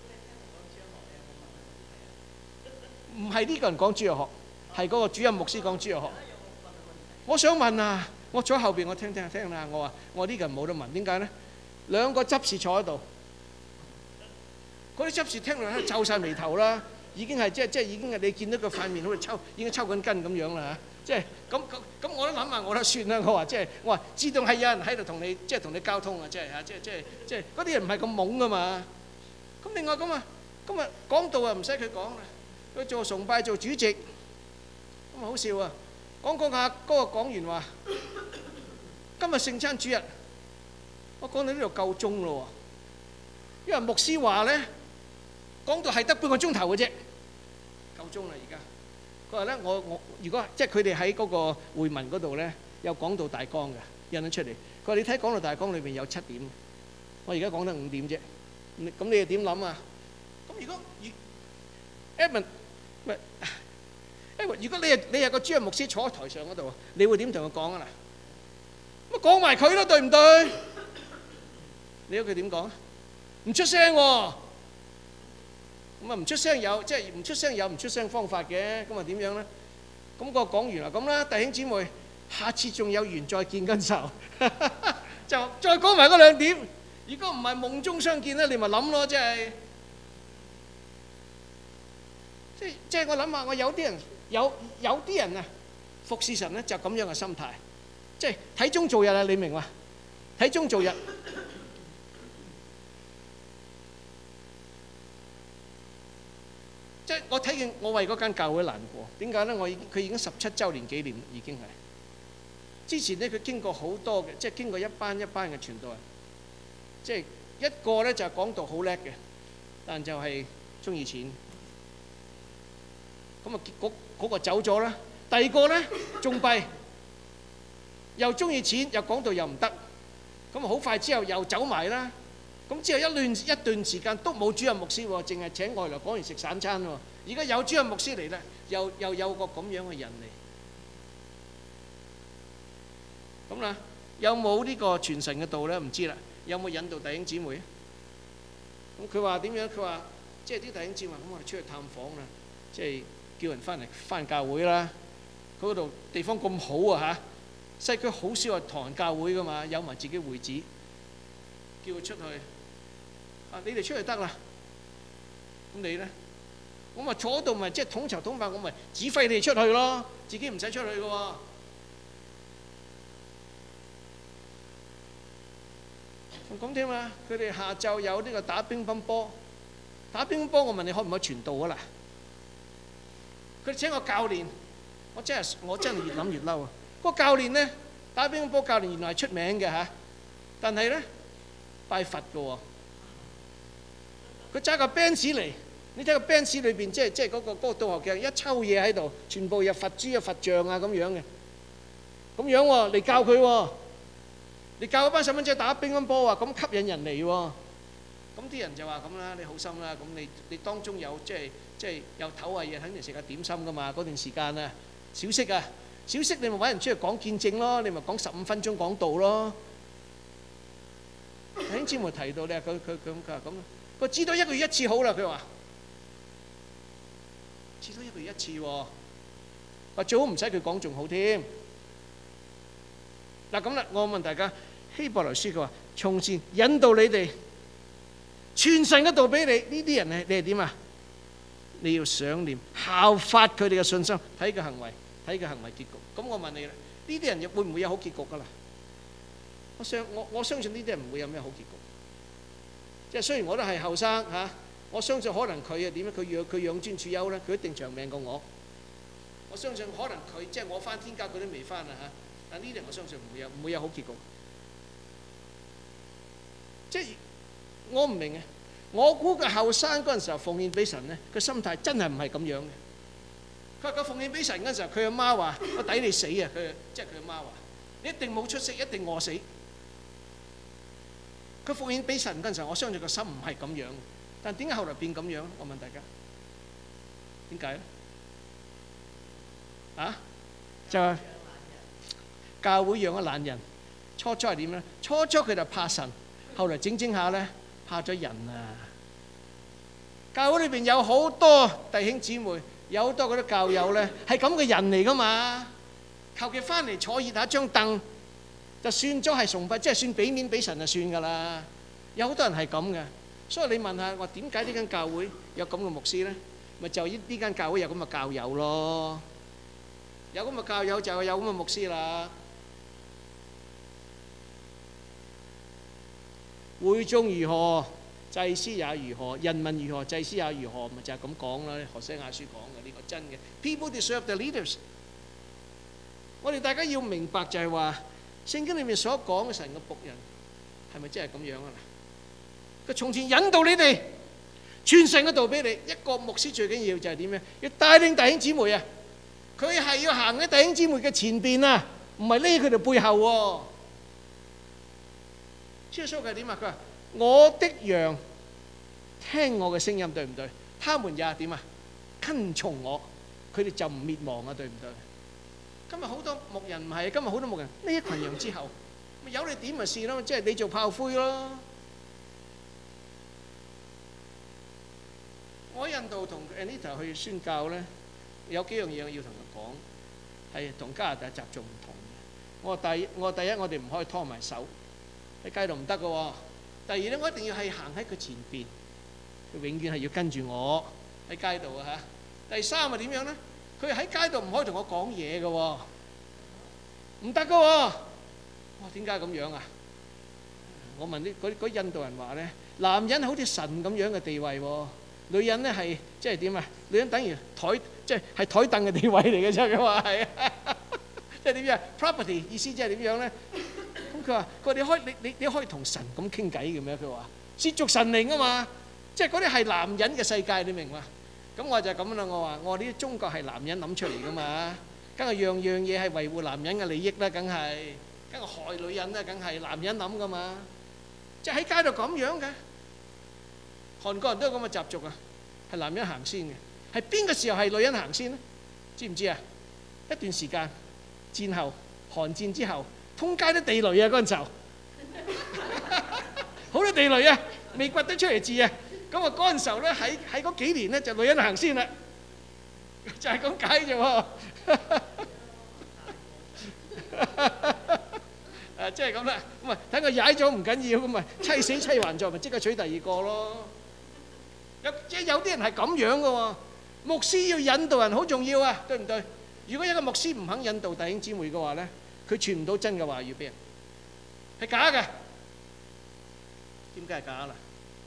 Speaker 1: 唔係呢個人講主日學，係嗰個主任牧師講主日學。我想問啊，我坐喺後邊，我聽啦。我話我呢個人冇得問，點解咧？兩個執事坐喺度，嗰啲執事聽落咧皺晒眉頭啦，已經係即係已經係你見到佢塊面好似已經抽緊筋咁樣啦嚇。即係咁我都諗下，我都算啦。我話自動係有人喺度同你即係同你交通啊，即係嚇，即係嗰啲人唔係咁懵噶嘛。咁另外咁啊講道啊唔使佢講啦，佢做崇拜做主席，咁啊好笑啊！講下嗰個講員話：今日聖餐主日，我講到呢度夠鐘咯喎，因為牧師話咧講到係得半個鐘頭嘅啫，夠鐘啦而家。佢話咧我如果即係佢哋喺嗰個會文嗰度咧有講道大綱嘅印咗出嚟。佢話你睇講道大綱裏邊有7點，我而家講得5點啫。咁你又點諗啊？咁如果Edmund 唔係Edmund，如果你係個主任牧師坐喺台上嗰度，你會點同佢講啊？嗱，咁講埋佢咯，對唔對？你估佢點講啊？唔出聲喎。咁啊唔出聲有即係唔出聲有唔出聲方法嘅，咁啊點樣咧？咁個講完啦，咁啦，弟兄姊妹，下次仲有緣再見跟仇，就再講埋嗰2點。如果唔係夢中相見咧，你咪諗咯，即係我諗下，我有啲人啊，服侍神咧就咁樣嘅心態，即係睇鐘做日啊！你明嘛？睇鐘做日。即係我睇見我為嗰間教會難過，點解咧？佢已經17週年紀念，已經係之前咧佢經過好多嘅，即係經過一班嘅傳道人，即係一個咧就係講道好叻嘅，但就係中意錢。咁啊嗰個走咗啦，第二個咧仲弊，又中意錢，又講道又唔得，咁啊好快之後又走埋啦。咁之後一段時間都冇主任牧師喎，淨係請外來講員食散餐喎。而家有主任牧師嚟啦，又有個咁樣嘅人嚟。咁啦，有冇呢個傳神嘅道咧？唔知啦。有冇引導弟兄姊妹？咁佢話點樣？佢話即係啲弟兄姊妹，咁我哋出去探訪啦，即係叫人翻教會啦。嗰度地方咁好啊嚇，西區好少話唐人教會噶嘛，有埋自己會址，叫佢出去。你哋出去得啦，咁你咧？我咪坐喺度咪即係統籌統辦，我咪指揮你哋出去咯，自己唔使出去嘅喎。咁點啊？佢哋下晝有呢個打乒乓波，我問你可唔可以傳道啊？嗱，佢請個教練，我真係越諗越嬲啊！嗰個教練咧，打乒乓波教練原來係出名嘅嚇，但係咧拜佛嘅喎。佢揸個 Benz 嚟，你睇個 Benz 裏邊即係嗰個導學鏡一抽嘢喺度，全部有佛珠啊、佛像啊咁樣嘅，咁樣喎嚟教佢喎，你教嗰班細蚊仔打乒乓波啊，咁吸引人嚟喎，咁啲人就話咁啦，你好心啦，咁你當中有即係有唞下嘢，肯定食下點心噶嘛，嗰段時間啊，小息你咪揾人出去講見證咯，你咪講15分鐘講道咯。弟兄姊妹提到咧，佢話咁。佢知道1個月1次好啦，佢話至多1個月1次喎。話最好唔使佢講仲好添。嗱咁啦，我問大家，希伯來書佢話從前引導你哋，傳神嘅道俾你，呢啲人你係點啊？你要想念效法佢哋嘅信心，睇佢行為，睇佢行為結局。咁我問你啦，呢啲人會唔會有好結局㗎啦？我相信呢啲人唔會有咩好結局。即係雖然我都係後生嚇，我相信可能佢係點咧？佢養尊處優咧，佢一定長命過我。我相信可能佢即係我返天家，佢都未返啊嚇。但呢啲人我相信唔會有好結局。即係我唔明啊！我估佢後生嗰陣時候奉獻俾神咧，個心態真係唔係咁樣嘅。佢話佢奉獻俾神嗰陣時候，佢阿媽話：我抵你死啊！即係佢阿媽話：你一定冇出息，一定餓死。佢奉獻俾神嗰陣時候，我相信個心唔係咁樣。但點解後來變咁樣？我問大家點解咧？啊？就係教會養咗懶人。初係點咧？初佢就怕神，後來整下咧怕咗人啊！教會裏邊有好多弟兄姊妹，有好多嗰啲教友咧係咁嘅人嚟噶嘛。求其翻嚟坐熱下張凳，就算咗係崇拜，即係算俾面俾神就算㗎啦。有好多人係咁嘅，所以你問下我點解呢間教會有咁嘅牧師咧？咪就呢間教會有咁嘅教友咯。有咁嘅教友就有咁嘅牧師啦。會眾如何，祭司也如何；人民如何，祭司也如何。咪就係咁講啦。何西阿書講嘅呢個真嘅。People deserve the leaders。我哋大家要明白就係話，聖經裏面所講嘅神嘅僕人係咪真係咁樣啊？佢從前引導你哋，傳神嘅道俾你。一個牧師最緊要就係點樣？要帶領弟兄姊妹啊！佢係要行喺弟兄姊妹嘅前邊啊，唔係匿佢哋背後喎。耶穌係點啊？佢話：我的羊聽我嘅聲音，對唔對？他們也點啊？跟從我，佢哋就唔滅亡啊，對唔對？今日好多牧人唔係，今日好多牧人呢一群羊之後，咪由你點咪試咯，即係你做炮灰咯。我喺印度同 Anita 去宣教咧，有幾樣嘢我要同佢講，係同加拿大習俗唔同嘅。我話第一，我哋唔可以拖埋手喺街度唔得嘅喎。第二咧，我一定要係行喺佢前邊，佢永遠係要跟住我喺街度啊嚇。第三係點樣咧？佢喺街度唔可以同我講嘢嘅喎，唔得嘅喎。哇，點解咁樣啊？我問啲嗰印度人話咧，男人好似神咁樣嘅地位喎，女人咧係即係點啊？女人等於台，即係台凳嘅地位嚟嘅啫。佢話係，即係點樣 ？property 意思即係點樣咧？咁佢話你可以同神咁傾偈嘅咩？佢話褻瀆神靈啊嘛，即係嗰啲係男人嘅世界，你明嘛？咁我就咁啦，我呢啲中國係男人諗出嚟噶嘛，梗係樣嘢係維護男人嘅利益啦，梗係害女人啦，梗係男人諗噶嘛，即係喺街度咁樣嘅。韓國人都有咁嘅習俗啊，係男人行先嘅，係邊個時候係女人行先咧？知唔知啊？一段時間戰後韓戰之後，通街都地雷啊嗰陣時候，好多地雷啊，未掘得出嚟字啊！咁啊嗰陣時候咧，喺嗰幾年咧就女人行先啦，就係咁解啫喎。即係咁啦，咁啊睇佢踩咗唔緊要，咁咪妻死妻還在，咪即刻娶第二個咯。有啲人係咁樣嘅喎，牧師要引導人好重要啊，對唔對？如果一個牧師唔肯引導弟兄姊妹嘅話咧，佢傳唔到真嘅話語俾人，係假嘅。點解係假啦？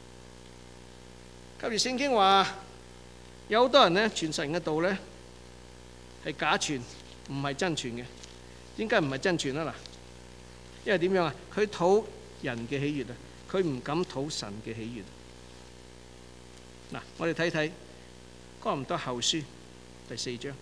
Speaker 1: 跟住聖經話，有好多人咧傳神嘅道咧係假傳，唔係真傳嘅。點解唔係真傳啊？嗱，因為點樣啊？佢討人嘅喜悅啊，佢唔敢討神嘅喜悅。嗱，我哋睇睇哥林多後書第4章，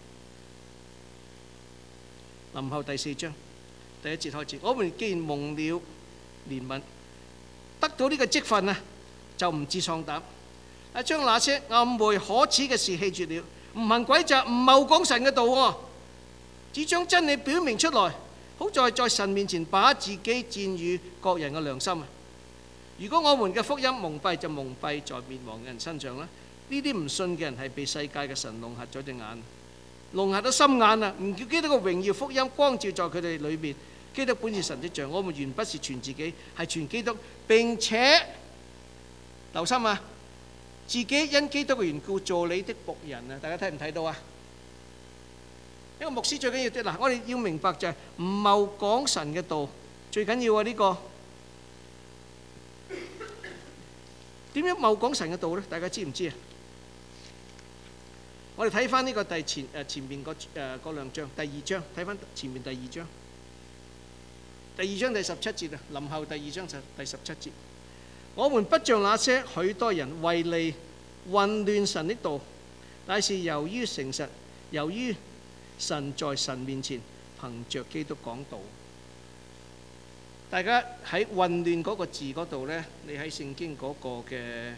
Speaker 1: 林後第4章第1節開始。我們既然蒙了憐憫，得到呢個職分啊，就唔致喪膽。將那些暗昧可恥嘅事棄絕了，唔行詭詐，唔謬講神嘅道喎，只將真理表明出來，好在神面前把自己薦與各人嘅良心啊！如果我們嘅福音蒙蔽，就蒙蔽在滅亡嘅人身上啦。 呢啲唔信嘅人係被世界嘅神弄瞎咗隻眼，弄瞎咗心眼啊！唔叫基督嘅榮耀福音光照在佢哋裏面。基督本是神的像，我們原不是傳自己，係傳基督。並且留心啊，自己因基督嘅緣故做你的僕人啊！大家睇唔睇到啊？一個牧師最緊要啲嗱，我哋要明白就係唔謬講神嘅道，最緊要啊呢個。點樣謬講神嘅道咧？大家知唔知啊？我哋睇翻呢個前面嗰兩章，第二章睇翻前面第二章，第二章第17節啊，林後第二章就第17節。我們不像那些許多人為利混亂神的道，乃是由於誠實，由於神在神面前憑着基督講道。大家喺混亂嗰個字嗰度呢，你喺聖經嗰個嘅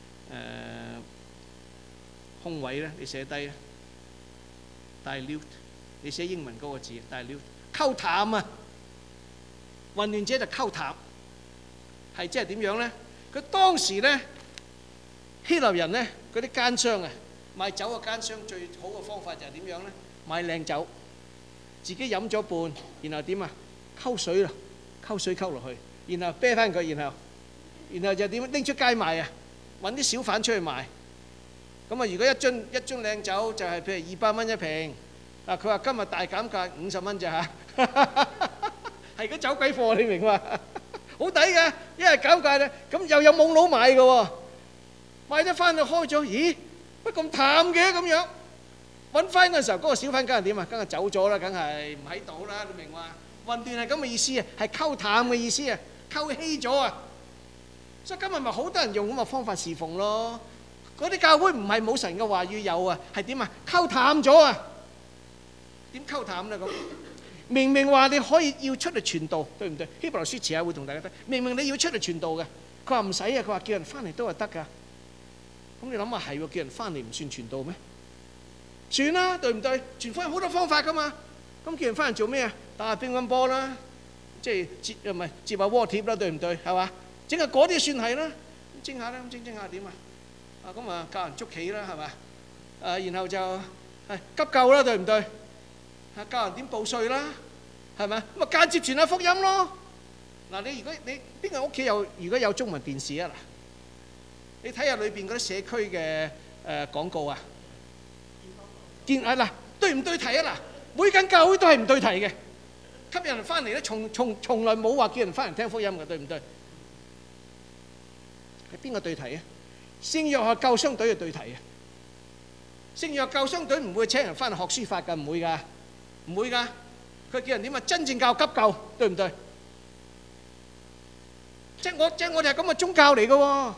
Speaker 1: 空位呢，你寫低啊 dilute， 你寫英文嗰個字 dilute， 溝淡啊，混亂者就溝淡，係即係點樣呢？佢當時呢，希臘人呢，嗰啲奸商啊，賣酒嘅奸商最好嘅方法就係點樣呢？買靚酒，自己飲咗半，然後點啊？溝水啦。溝水溝落去，然後啤翻佢，然後就點拎出街賣啊！揾啲小販出去賣。咁啊，如果一樽靚酒就係譬如200蚊一瓶，啊佢話今日大減價50蚊咋嚇，係嗰走鬼貨你明嘛？好抵㗎，一日減價咧，咁又有懵佬買㗎喎，買咗翻去開咗，咦乜咁淡嘅咁樣？揾翻嗰陣時候，嗰個小販梗係點啊？梗係走咗啦，梗係唔喺度啦，你明嘛？混亂係咁嘅意思啊，係溝淡嘅意思啊，溝稀咗啊，所以今日咪好多人用咁嘅方法侍奉咯。嗰啲教會唔係冇神嘅話語有啊，係點啊？溝淡咗啊，點溝淡咧咁？明明話你可以要出嚟傳道，對唔對？希伯來書遲下會同大家睇，明明你要出嚟傳道嘅，佢話唔使啊，佢話叫人翻嚟都係得㗎。咁你諗下係喎，叫人翻嚟唔算傳道咩？算啦，對唔對？傳福音好多方法㗎嘛。咁叫人翻嚟做咩啊？打下乒乓波啦，即係接下鍋貼啦，對唔對？係嘛？整下嗰啲算係啦，蒸下啦，蒸下點啊？咁啊教人捉棋啦，係嘛？然後就係急救啦，對唔對？教人點報稅啦，係咪？咁啊間接傳下福音咯。嗱，如果你邊個屋企如果有中文電視啊？嗱，你睇下裏邊嗰啲社區嘅廣告啊，嗱對唔對題啊？嗱。每間教會都係唔對題嘅，吸引人翻嚟咧，從來冇話叫人翻嚟聽福音嘅，對唔對？係邊個對題啊？聖約翰救傷隊嘅對題啊！聖約救傷隊唔會請人翻嚟學書法㗎，唔會㗎，唔會㗎。佢叫人點啊？真正教急救，對唔對？即係我哋係咁嘅宗教嚟嘅喎，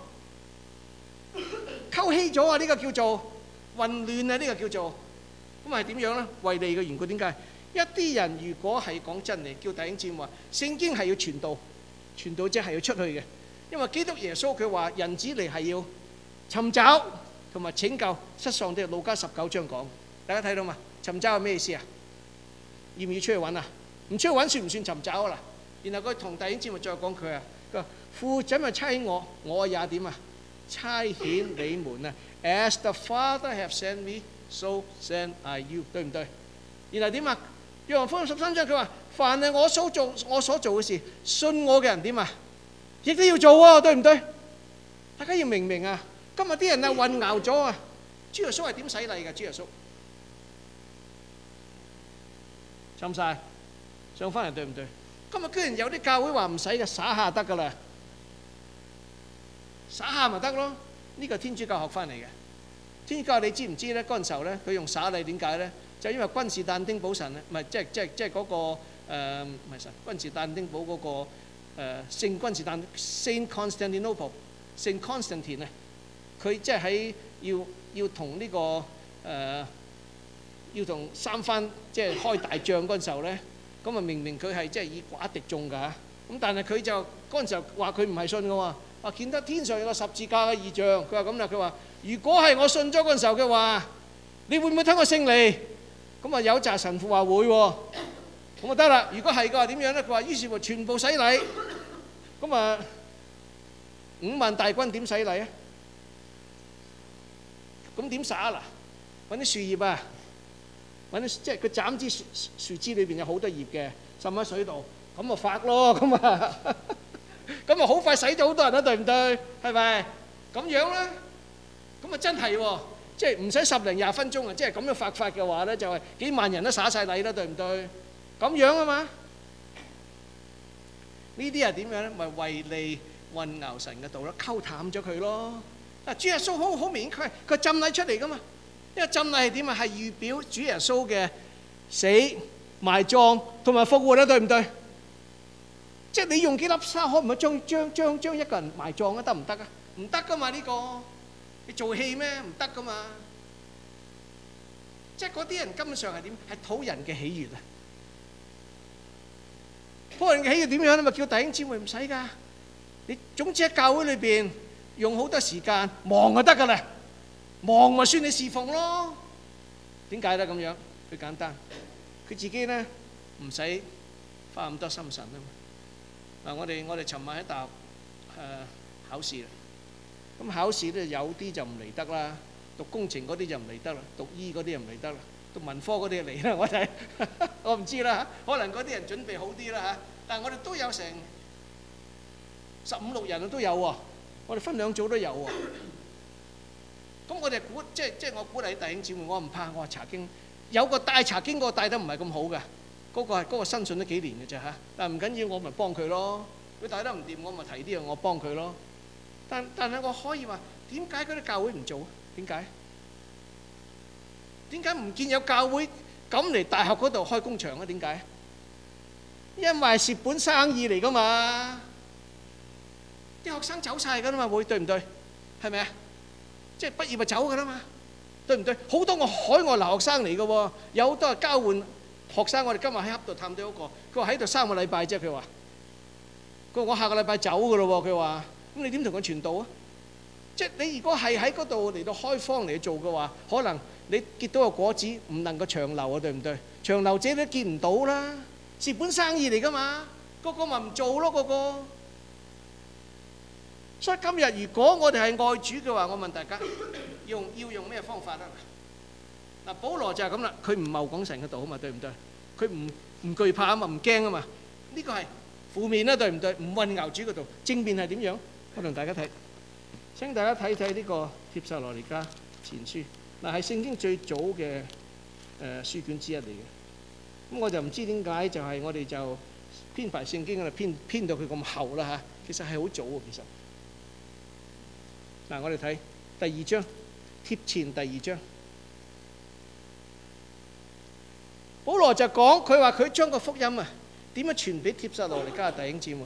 Speaker 1: 溝稀咗啊！呢個叫做混亂啊！呢個叫做。咁係點樣咧？為利嘅緣故，點解？一啲人如果係講真理，叫弟兄姊妹話，聖經係要傳道，傳道即係要出去嘅。因為基督耶穌佢話，人子嚟係要尋找同埋拯救失喪的。路加19章講，大家睇到嘛？尋找係咩意思啊？要唔要出去揾啊？唔出去揾算唔算尋找啊？嗱，然後佢同弟兄姊妹再講佢啊，佢話父怎樣差遣我，我也點啊？差遣你們啊 ！As the Father have sent me。So send I you， 對唔對？然後點啊？約翰福音13章佢話：凡係我所做嘅事，信我嘅人點啊？亦都要做喎，對唔對？大家要明啊！今日啲人啊混淆咗啊！主耶穌係點洗禮㗎？主耶穌浸晒上翻嚟，對唔對？今日居然有啲教會話唔使嘅，灑下得㗎啦，灑下咪得咯？呢個天主教學翻嚟嘅。天主教你知唔知咧？嗰陣時候咧，佢用灑禮點解咧？就因為君士但丁堡神咧，唔係即係嗰個唔係神，君士但丁堡嗰個聖君士但 Saint Constantinople Saint Constantine 啊，佢即係喺要同呢個要同三藩即係開大仗嗰陣時候咧，咁啊明明佢係即係以寡敵眾㗎嚇，咁但係佢就嗰陣時候話佢唔係信㗎喎，話見得天上有個十字架嘅異象，佢話咁啦，佢話。如果係我信咗嗰陣時候嘅話，你會唔會聽我勝利？咁啊有紮神父話會喎，咁啊得啦。如果係嘅話點樣咧？佢話於是乎全部洗禮，咁啊5萬大軍點洗禮啊？ 咁點撒啊？嗱，揾啲樹葉啊，揾啲即係佢斬枝樹枝裏邊有好多葉嘅，浸喺水度，咁咪發咯，咁啊，咁啊好快洗咗好多人啦，對唔對？係咪？咁樣咧，咁啊真係喎，即係唔使10零20分鐘啊，即係咁樣發嘅話咧，就係幾萬人都灑曬禮啦，對唔對？咁樣啊嘛，呢啲係點樣咧？咪為利混淆神嘅道咯，溝淡咗佢咯。嗱，主耶穌好明顯，佢浸禮出嚟噶嘛。因為浸禮係點啊？係預表主耶穌嘅死、埋葬同埋復活啦，對唔對？即係你用幾粒沙可唔可以將一個人埋葬啊？得唔得啊？唔得噶嘛，呢個你做戲咩？唔得噶嘛。即係嗰啲人根本上係點？係討人嘅喜悅啊！討人嘅喜悅點樣咧？咪叫弟兄姊妹唔使噶。你總之喺教會裏邊用好多時間忙就得噶啦。忙咪算你侍奉咯。點解咧咁樣？佢簡單，佢自己咧唔使花咁多心神啊嘛。嗱，我哋尋晚喺大學考試啦。咁考試咧有啲就唔嚟得啦，讀工程嗰啲就唔嚟得啦，讀醫嗰啲又唔嚟得啦，讀文科嗰啲就嚟啦。我睇我唔知啦嚇，可能嗰啲人準備好啲啦嚇。但係我哋都有成15、16人都有喎，我哋分兩組都有喎。咁我哋即係我鼓勵弟兄姊妹，我唔怕，我話查經有個帶查經嗰個帶得唔係咁好嘅，嗰個新信咗幾年嘅啫嚇，但係唔緊要，我咪幫佢咯。佢帶得唔掂，我咪提啲嘢，我幫佢咯。但係我可以話，點解嗰啲教會唔做啊？點解？點解唔見有教會咁嚟大學嗰度開工場啊？點解？因為係蝕本生意嚟噶嘛，啲學生走曬噶啦嘛，會對唔對？係咪啊？即係畢業就走噶啦嘛，對唔對？好多個海外留學生嚟嘅喎，有好多係交換學生。我哋今日喺盒度探到一個，佢話喺度3個禮拜啫。佢話我下個禮拜走嘅咯喎。佢話咁你點同佢傳道啊？即係你如果係喺嗰度嚟到開荒嚟做嘅話，可能你結到個果子唔能夠長留啊，對唔對？長留者你都見唔到啦，蝕本生意嚟噶嘛，個個咪唔做咯，個個。所以今日如果我哋係愛主嘅話，我問大家要用咩方法啊？嗱，保羅就係咁啦，佢唔謬講神嘅道啊嘛，對唔對？佢唔懼怕啊嘛，唔驚啊嘛。呢個係負面啦，對唔對？唔混淆主嘅道。正面係點樣？我同大家睇，請大家睇睇呢個帖撒羅尼迦前書。嗱，係聖經最早嘅書卷之一嚟嘅。咁我就唔知點解就係我哋就編排聖經啊，編到佢咁厚啦嚇。其實係好早啊，其實。嗱，我哋睇第2章，帖前第2章，保羅就講佢話佢將個福音啊點樣傳俾帖撒羅尼迦嘅弟兄姊妹。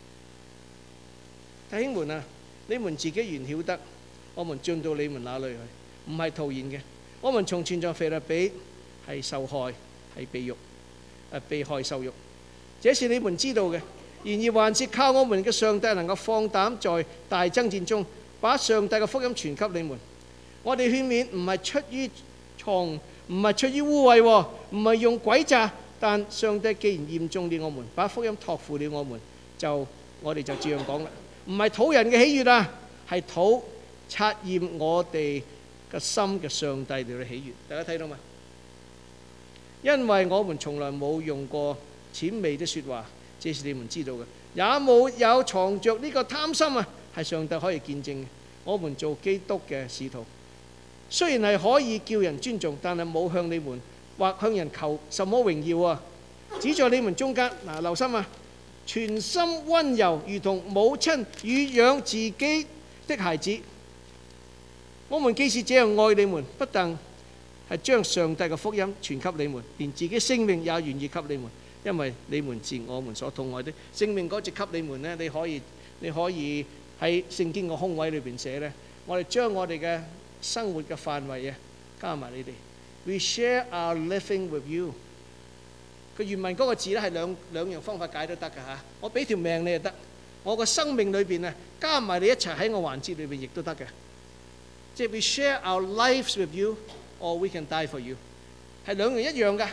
Speaker 1: 弟兄們啊，你們自己原曉得，我們進到你們那裏去，唔係徒然嘅。我們從前在腓立比係受害，係被害受辱，這是你們知道嘅。然而還是靠我們嘅上帝能夠放膽在大爭戰中，把上帝嘅福音傳給你們。我哋勸勉唔係出於錯，唔係出於污穢，唔係用詭詐，但上帝既然驗中了我們，把福音託付了我們，我哋就這樣講啦。唔係討人嘅喜悅啊，係討察驗我哋嘅心嘅上帝嚟嘅喜悅。大家睇到嘛？因為我們從來冇用過諂媚的說話，這是你們知道嘅，也冇有藏着呢個貪心啊，係上帝可以見證嘅。我們做基督嘅使徒，雖然係可以叫人尊重，但係冇向你們或向人求什麼榮耀啊。只在你們中間，嗱，留心啊，全心溫柔，如同母親乳養自己的孩子。我們既是這樣愛你們，不但係將上帝嘅福音傳給你們，連自己性命也願意給你們，因為你們是我們所痛愛的。性命嗰隻給你們呢，你可以喺聖經個空位裏邊寫呢，我哋將我哋嘅生活嘅範圍啊加埋你哋。We share our living with you。佢原文嗰個字咧係兩樣方法解都得㗎嚇。我俾條命你就得，我個生命裏邊啊加埋你一齊喺我環節裏邊亦都得嘅。即係 we share our lives with you，or we can die for you， 係兩樣一樣㗎。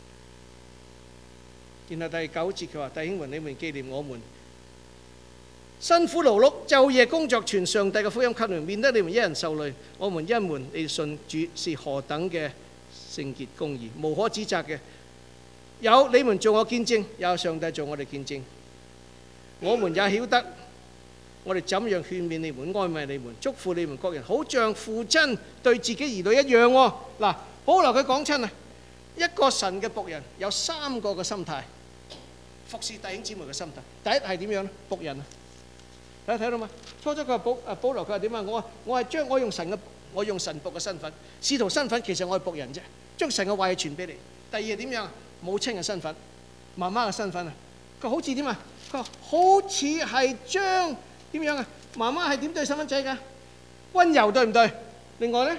Speaker 1: 然後第9節佢話：弟兄們，你們紀念我們辛苦勞碌，晝夜工作，傳上帝嘅福音給你們，免得你們一人受累。我們因門你信主是何等嘅聖潔公義，無可指責嘅。有你們做我見證，有上帝做我哋見證。我們也曉得我哋怎樣勸勉你們、安慰你們、囑咐你們各人，好像父親對自己兒女一樣喎。嗱，保羅佢講親啊，一個神嘅僕人有3個嘅心態，服侍弟兄姊妹嘅心態。第一係點樣咧？僕人啊，睇到嘛？初佢話保羅佢話點啊？我用神僕嘅身份，使徒身份，其實我係僕人啫，將神嘅話語傳俾你。第二係點樣？母親嘅身份，媽媽嘅身份啊。佢好似點啊？佢話好似係將點樣啊？媽媽係點對細蚊仔㗎？溫柔，對唔對？另外咧，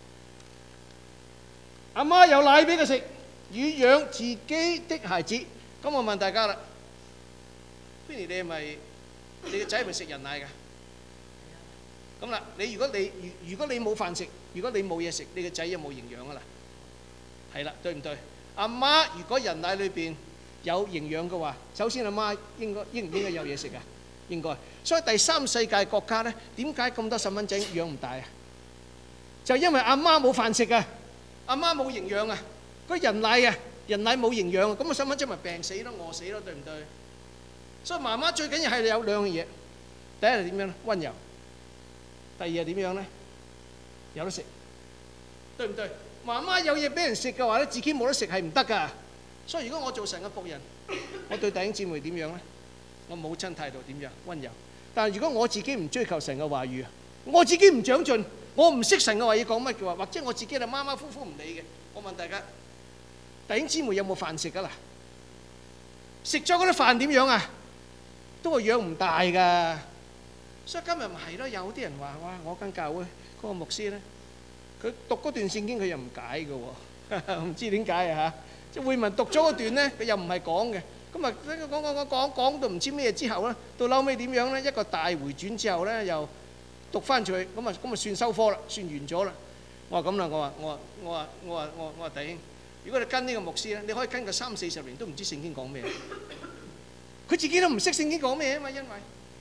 Speaker 1: 阿媽有奶俾佢食，乳養自己的孩子。咁我問大家啦，Vinny，你係咪你個仔係咪食人奶㗎？咁啦，如果你冇飯食，如果你冇嘢食，你個仔有冇營養啊？啦，係啦，對唔對？阿媽如果人奶裏邊有營養嘅話，首先阿媽應唔應該有嘢食啊？應該。所以第三世界國家咧，點解咁多細蚊仔養唔大啊？就因為阿媽冇飯食啊，阿媽冇營養啊，嗰人奶冇營養啊，咁個細蚊仔咪病死咯、餓死咯，對唔對？所以媽媽最緊要係有2樣嘢，第一係點樣咧？溫柔。第二係點樣咧？有得食，對唔對？媽媽有嘢俾人食嘅話咧，自己冇得食係唔得㗎。所以如果我做神嘅僕人，我對弟兄姊妹點樣咧？我母親態度點樣？溫柔。但係如果我自己唔追求神嘅話語啊，我自己唔長進，我唔識神嘅話語講乜嘅話，或者我自己就馬馬虎虎唔理嘅，我問大家，弟兄姊妹有冇飯食㗎啦？食咗嗰啲飯點樣啊？都係養唔大㗎。所以今日咪係咯，有啲人話：哇，我間教會嗰個牧師咧，佢讀嗰段聖經佢又唔解嘅喎，唔知點解啊嚇！即係會文讀咗嗰段咧，佢又唔係講嘅。咁啊，講到唔知咩之後咧，到嬲尾點樣咧？一個大回轉之後咧，又讀翻出去，咁啊算收科啦，算完咗啦。我話咁啦，我話弟兄，如果你跟呢個牧師咧，你可以跟佢30-40年都唔知聖經講咩，佢自己都唔識聖經講咩啊嘛，因為。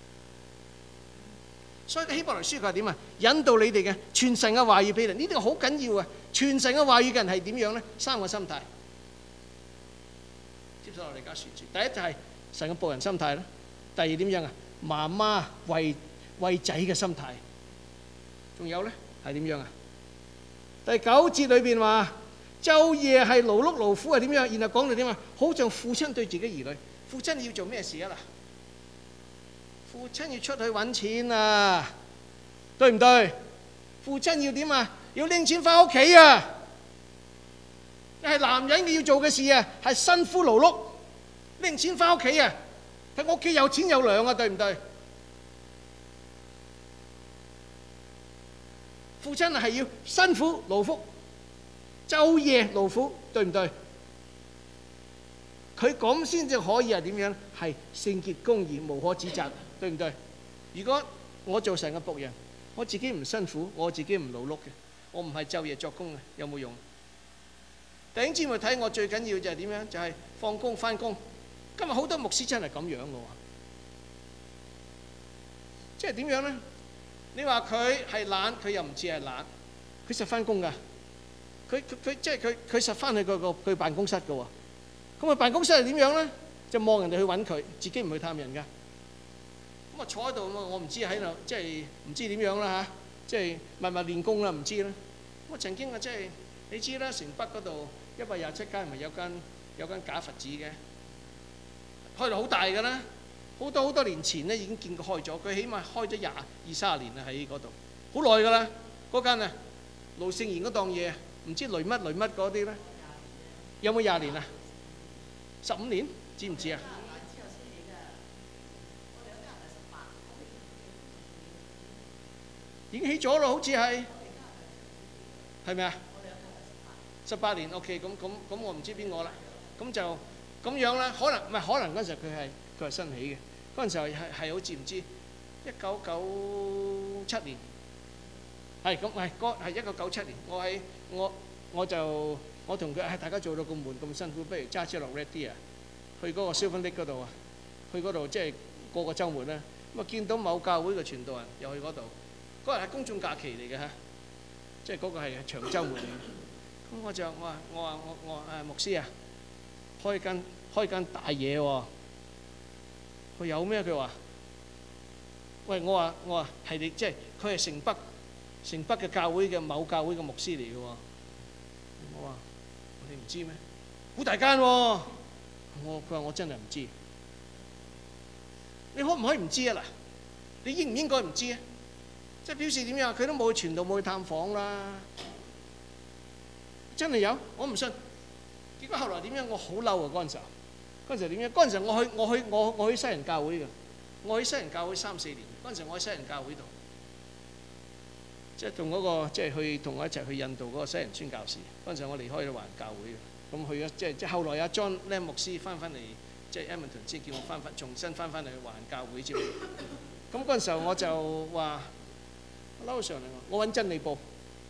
Speaker 1: 所以希伯來書佢話點啊？引導你哋嘅傳神嘅話語俾你，呢啲好緊要啊！傳神嘅話語嘅人係點樣咧？3個心態。接咗落嚟而家説住，第一就係神嘅僕人心態啦。第二點樣啊？媽媽為仔嘅心態。仲有咧係點樣啊？第9節裏邊話，晝夜係勞碌勞苦係點樣？然後講到點啊？好像父親對自己兒女，父親要做咩事啊嗱？父親要出去揾錢啊，對唔對？父親要點啊？要拎錢翻屋企啊！係男人嘅要做嘅事啊，係辛苦勞碌拎錢翻屋企啊，喺屋企有錢有糧啊，對唔對？父親係要辛苦勞苦，晝夜勞苦，對唔對？佢咁先至可以係點樣？係聖潔公義，無可指責。對唔對？如果我做神嘅僕人，我自己唔辛苦，我自己唔勞碌嘅，我唔係晝夜作工嘅，有冇用？弟兄姊妹睇我最緊要就係點樣？就係放工翻工。今日好多牧師真係咁樣嘅喎，即係點樣咧？你話佢係懶，佢又唔似係懶，佢實翻工㗎。佢即係佢實翻去佢辦公室嘅喎。咁啊辦公室係點樣咧？就望人哋去揾佢，自己唔去探人㗎。咁啊坐喺度我唔知喺度，即係唔知點樣啦嚇，即係默默練功啦，唔知啦。咁啊曾經啊，即係你知啦，城北嗰度127街咪有間假佛寺嘅，開到好大㗎啦，好多年前咧已經見過開咗，佢起碼開咗20-30年啦喺嗰度，好耐㗎啦。嗰間啊盧聖賢嗰檔嘢，唔知雷乜嗰啲咧，有冇20年啊？15年，知唔知啊？已經起咗咯，好似係咪啊？18年 ，OK， 咁我唔知邊個啦。咁就咁樣啦，可能嗰陣時佢係新起嘅，嗰陣時候係好似唔知1997年，係咁係1997年。我同佢大家做到咁悶咁辛苦，不如揸車落 Red Deer 去嗰個 Silver Lake 嗰度啊，去嗰度即係個週末咧， 咁啊見到某教會嘅傳道人又去嗰度，嗰日係公眾假期嚟嘅嚇，即係嗰個係長週末嚟嘅。咁我話牧師啊，開間大嘢喎。佢有咩？佢話：喂，我話係你，即係佢係城北嘅教會嘅某教會嘅牧師嚟嘅喎。我話你唔知咩？好大間喎。佢話我真係唔知。你可唔可以唔知啊？嗱，你應唔應該唔知啊？即係表示點樣？佢都冇去傳道，冇去探訪啦。真係有，我唔信。結果後來點樣？我好嬲啊！嗰陣時點樣？嗰陣時我去西人教會嘅，我去西人教會3、4年。嗰陣時我喺西人教會度，即係同嗰個即係去同我一齊去印度嗰個西人宣教士。嗰陣時我離開咗華人教會嘅，咁去咗即係後來阿 John Lam 牧師翻嚟，即係 Edmonton 先叫我重新翻嚟華人教會之類。咁嗰陣時候我就話嬲上嚟，我揾真理報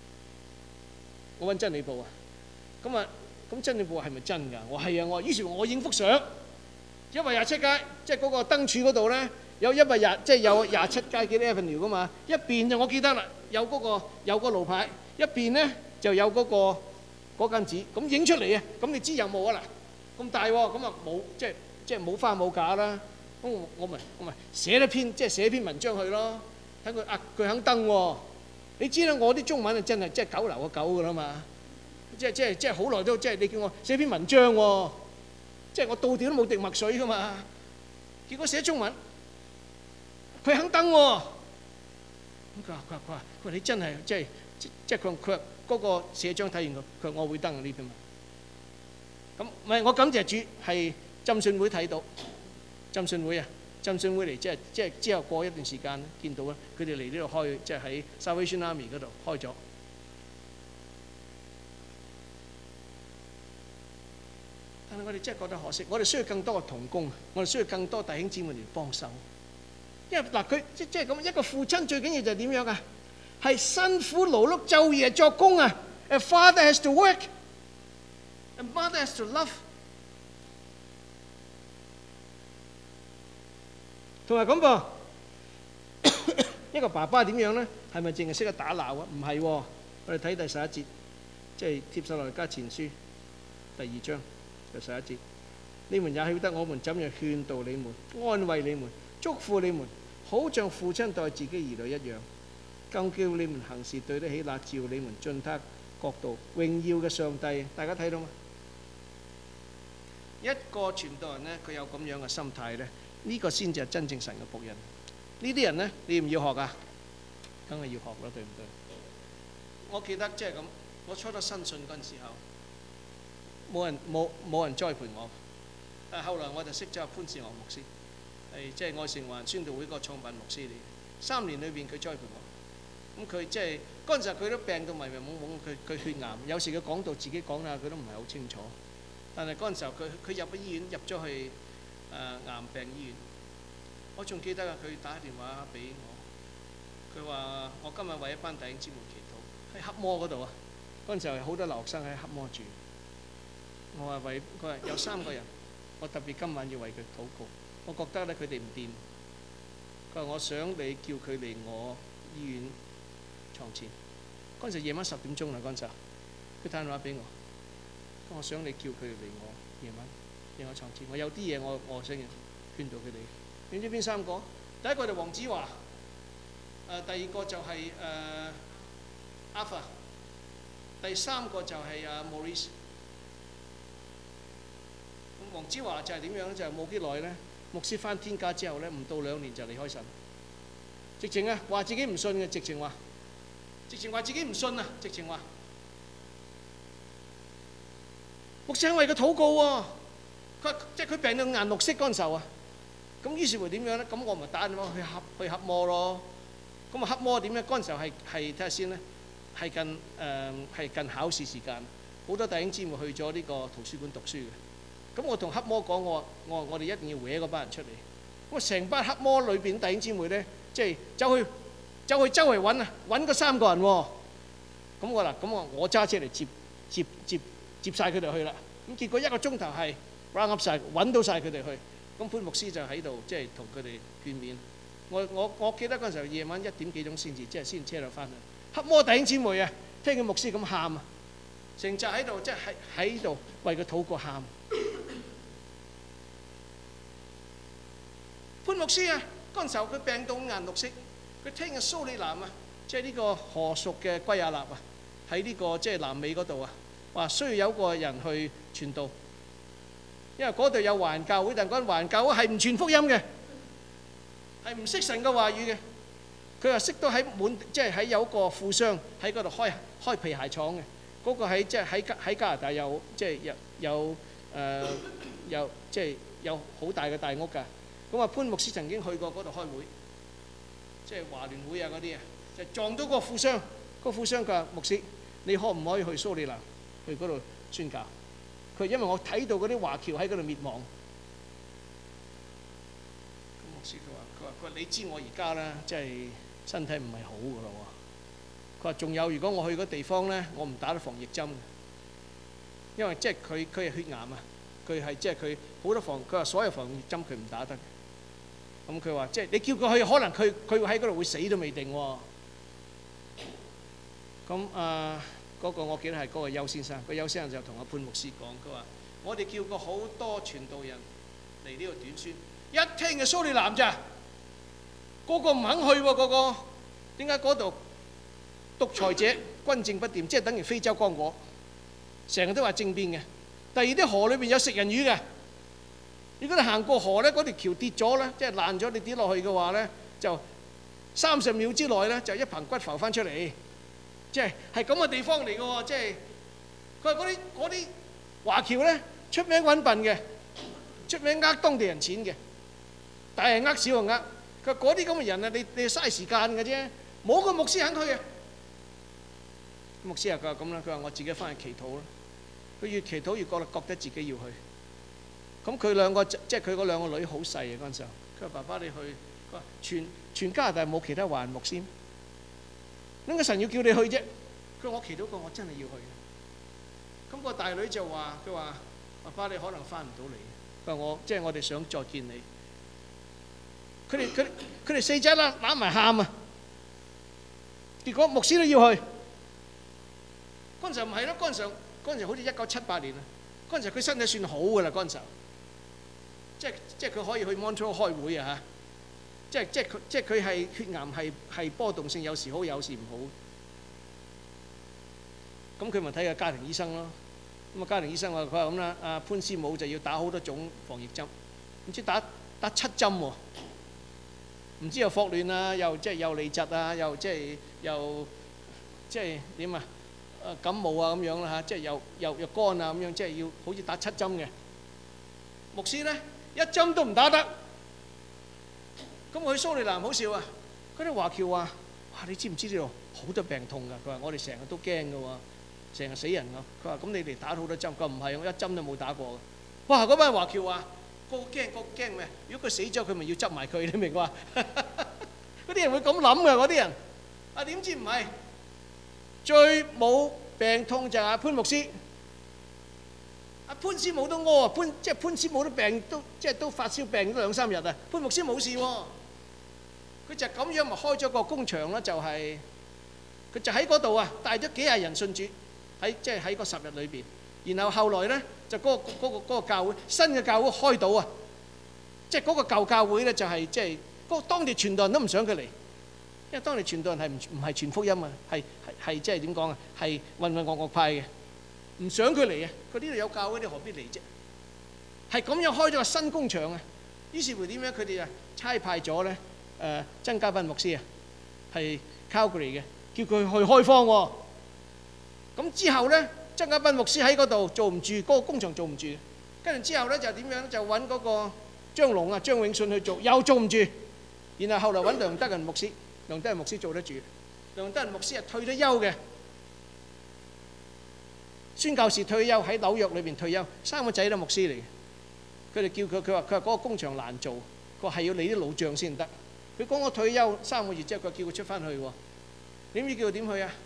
Speaker 1: 啊！咁真理報係咪真㗎？我係啊！於是我影幅相，127街，即係嗰個燈柱嗰度咧，有120，即係有27街幾多 Avenue 㗎嘛？一邊就我記得啦，有個路牌，一邊咧就有嗰間紙，咁影出嚟啊！咁你知有冇啊？嗱，咁大喎，咁啊冇，即係冇花冇假啦。咁我咪寫篇文章去咯，睇佢佢肯登喎。你知啦，我啲中文啊真係即係九流個九㗎啦嘛。即係好耐都即係你叫我寫篇文章喎，即係我倒掉都冇滴墨水噶嘛。結果寫中文，佢肯登喎。咁佢話你真係即係佢話嗰個社長睇完佢話我會登呢篇文。咁唔係我感謝主係浸信會睇到，浸信會嚟即係之後過一段時間見到啦，佢哋嚟呢度開即係喺 Salvation Army 嗰度開咗。但係我哋真係覺得可惜，我哋需要更多嘅同工，我哋需要更多弟兄姊妹嚟幫手。因為嗱，佢即係咁一個父親最緊要就係點樣啊？係辛苦勞碌晝夜作工啊！A father has to work, a mother has to love。同埋咁噃，一個爸爸點樣咧？係咪淨係識得打鬧啊？唔係喎，我哋睇第11節，即係帖撒羅尼迦前書第2章。第11節，你們也曉得我們怎樣勸導你們、安慰你們、囑咐你們，好像父親待自己兒女一樣，更叫你們行事對得起那召你們進他國度榮耀嘅上帝。大家睇到嗎？一個傳道人呢，佢有咁樣嘅心態呢，呢個先至係真正神嘅僕人。呢啲人呢，你唔要學啊？梗係要學啦，對唔對？我記得即係咁，我初初新信嗰陣時候。冇人栽培我，後來我就識咗潘士昂牧師，係即係愛城環宣道會個創辦牧師嚟。3年裏邊佢栽培我，咁佢即係嗰陣時佢都病到迷迷懵懵，佢血癌，有時佢講到自己講啦，佢都唔係好清楚。但係嗰陣時候佢入咗醫院，入咗去癌病醫院，我仲記得啊，佢打電話俾我，佢話我今日為一班弟兄姊妹祈禱，喺黑魔嗰度啊。嗰陣時候好多留學生喺黑魔住。我話佢話有3個人，我特別今晚要為佢禱告。我覺得咧佢哋唔掂。佢話我想你叫佢嚟我醫院床前。嗰陣時夜晚10點鐘啦，嗰陣時候佢打電話俾我。我想你叫佢嚟我夜晚嚟我床前。我有啲嘢我想勸導佢哋。你知邊3個？第一個就黃子華，第二個就係Alpha，第3個就係Maurice。黃子華就係點樣？就係冇幾耐咧，牧師返天家之後咧，唔到2年就離開神。直情啊，話自己唔信嘅，直情話自己唔信啊，直情話牧師為佢禱告喎。佢即係佢病到顏綠色嗰陣時候啊。咁於是乎點樣咧？咁我咪打電話去黑魔咯。咁啊黑魔點咧？嗰陣時候係睇下先咧，係近考試時間，好多弟兄姊妹去咗呢個圖書館讀書嘅。咁我同黑魔講，我哋一定要搲嗰班人出嚟。咁啊，成班黑魔裏邊弟兄姊妹咧，即係走去周圍揾啊，揾嗰3個人喎。咁我揸車嚟接晒佢哋去啦。咁結果1個鐘頭係 round up 晒，揾到晒佢哋去。咁潘牧師就喺度即係同佢哋勸勉。 我記得嗰陣時候夜晚1點幾鐘先至，即係先車到翻去。黑魔弟兄姊妹啊，聽見牧師咁喊啊，成扎喺度，即係喺度為佢禱告喊。潘牧師啊，嗰陣時候佢病到五顏六色，佢聽日蘇里南啊，即係呢個何屬嘅圭亞納啊，喺呢個即係南美嗰度啊，話需要有個人去傳道，因為嗰度有華人教會，但係嗰間華人教會係唔傳福音嘅，係唔識神嘅話語嘅。佢話識到即係喺有個富商喺嗰度開皮鞋廠嘅，嗰個喺即係喺加拿大有即係有即係有好大嘅大屋㗎。咁啊，潘牧師曾經去過嗰度開會，即係華聯會啊嗰啲啊，就撞到個富商。個富商佢話：牧師，你可唔可以去蘇里南去嗰度宣教？佢因為我睇到嗰啲華僑喺嗰度滅亡。咁牧師佢話你知我而家咧，即係身體唔係好㗎咯喎。佢話仲有，如果我去嗰地方咧，我唔打得防疫針，因為即係佢係血癌啊，佢係即係佢好多佢話所有防疫針佢唔打得。咁佢話即係你叫佢去，可能佢會喺嗰度會死都未定喎。咁嗰個我記得係嗰個邱先生，個邱先生就同阿潘牧師講，佢話我哋叫過好多傳道人嚟呢度短宣，一聽就蘇里南咋，個個唔肯去喎，個個點解嗰度獨裁者軍政不掂，即係等於非洲剛果，成日都話政變嘅。第二啲河裏邊有食人魚嘅。如果你行過河咧，嗰條橋跌咗咧，即係爛咗，你跌落去嘅話咧，就30秒之內咧，就一棚骨浮翻出嚟，即係咁嘅地方嚟嘅喎。即係佢話嗰啲華僑咧，出名揾笨嘅，出名呃當地人錢嘅，但係呃少就呃。佢話嗰啲咁嘅人啊，你嘥時間嘅啫，冇個牧師肯去嘅。牧師佢話咁啦，佢話我自己翻去祈禱啦。佢越祈禱越覺得自己要去。咁佢兩個即係佢嗰兩個女好細嘅嗰陣時候，佢話爸爸你去，佢話全加拿大冇其他華人牧師，點解神要叫你去啫？佢話我祈禱過，我真係要去。咁個大女就話：佢話爸爸你可能翻唔到嚟，佢話我哋想再見你。佢哋四仔啦攬埋喊啊！結果牧師都要去。嗰陣時唔係咯，嗰陣時好似1978年啊，嗰陣時佢身體算好㗎啦，嗰陣時候。即係佢可以去 Montreal 開會啊嚇！即係佢係血癌係波動性，有時好有時唔好。咁佢咪睇下家庭醫生咯。咁啊家庭醫生話：佢話咁啦，阿潘師母就要打好多種防疫針，唔知打7針喎。唔知又霍亂啊，又即係又痢疾啊，又點啊？感冒啊咁樣啦嚇，即係又乾啊咁樣，即係要好似打7針嘅。牧師咧1針都唔打得。咁我去蘇里南好笑啊！嗰啲華僑話：哇，你知唔知呢度好多病痛㗎？佢話我哋成日都驚㗎喎，成日死人㗎。佢話咁你哋打好多針，佢話唔係，我1針都冇打過㗎。哇！嗰班華僑話：個驚咩？如果佢死咗，佢咪要執埋佢，你明啩？嗰啲人會咁諗㗎，嗰啲人。啊點知唔係？最冇病痛就係阿潘牧師。阿潘師母都屙啊！潘師母都病都發燒病咗2-3日啊！潘牧師冇事喎。佢就咁樣咪開咗個工場啦，就係佢就喺嗰度啊，帶咗幾廿人信主喺個10日裏邊。然後後來咧就嗰個教會新嘅教會開到啊，即係嗰個舊教會咧就係即係嗰個當地傳道人都唔想佢嚟，因為當地傳道人係唔係傳福音啊，係即係點講啊，係混混噩噩派嘅，唔想佢嚟啊！佢呢度有教會，你何必嚟啫？係咁樣開咗個新工場啊！於是乎點樣？佢哋就差派咗咧曾家斌牧師啊，係 Calgary 嘅，叫佢去開荒喎。咁之後咧，曾家斌牧師喺嗰度做唔住，嗰個工場做唔住。跟住之後咧就點樣？就揾嗰個張龍啊、張永信去做，又做唔住。然後後來揾梁德仁牧師，梁德仁牧師做得住。梁德仁牧師係退咗休嘅，宣教士退休喺紐約裏邊退休，3個仔都牧師嚟嘅。佢哋叫佢話嗰個工場難做，佢話係要你啲老將先得。佢講我退休3個月之後，佢叫佢出翻去喎。點知叫佢點去啊？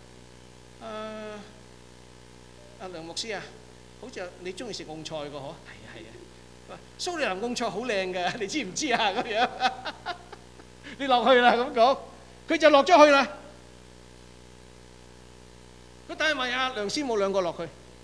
Speaker 1: 阿梁牧師啊，好似你中意食蕹菜㗎嗬？係啊。蘇里南蕹菜好靚㗎，你知唔知啊？咁樣你落去啦咁講，佢就落咗去啦。佢帶埋阿梁師母兩個落去，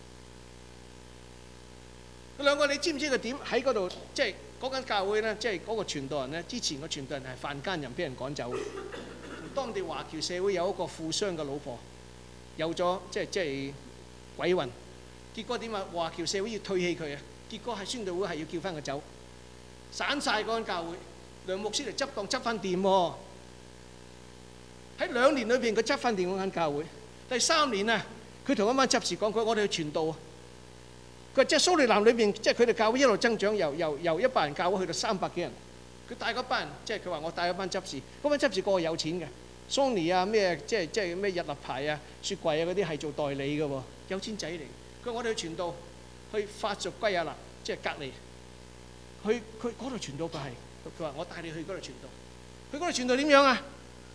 Speaker 1: 佢兩個你知唔知佢點喺嗰度？即係嗰間教會咧，即係嗰個傳道人咧。之前個傳道人係犯奸人，俾人趕走。當地華僑社會有一個富商嘅老婆，有咗即係鬼魂。結果點啊？華僑社會要退棄佢啊！結果係宣道會係要叫翻佢走，散曬嗰間教會。梁牧師嚟執檔執翻掂喎。喺2年裏邊，佢執翻掂嗰間教會。第3年啊，佢同一班執事講：我哋去傳道啊！佢話即係蘇利南裏邊，即係佢哋教會一路增長，由100人教會去到300幾人。佢帶嗰班人，即係佢話我帶嗰班執事，嗰班執事個個有錢嘅，Sony 啊咩，即係咩日立牌啊、雪櫃啊嗰啲係做代理嘅喎，有錢仔嚟。佢話我哋去傳道，去法屬圭亞那，即係隔離。佢嗰度傳道佢係，佢話我帶你去嗰度傳道。去嗰度傳道點樣啊？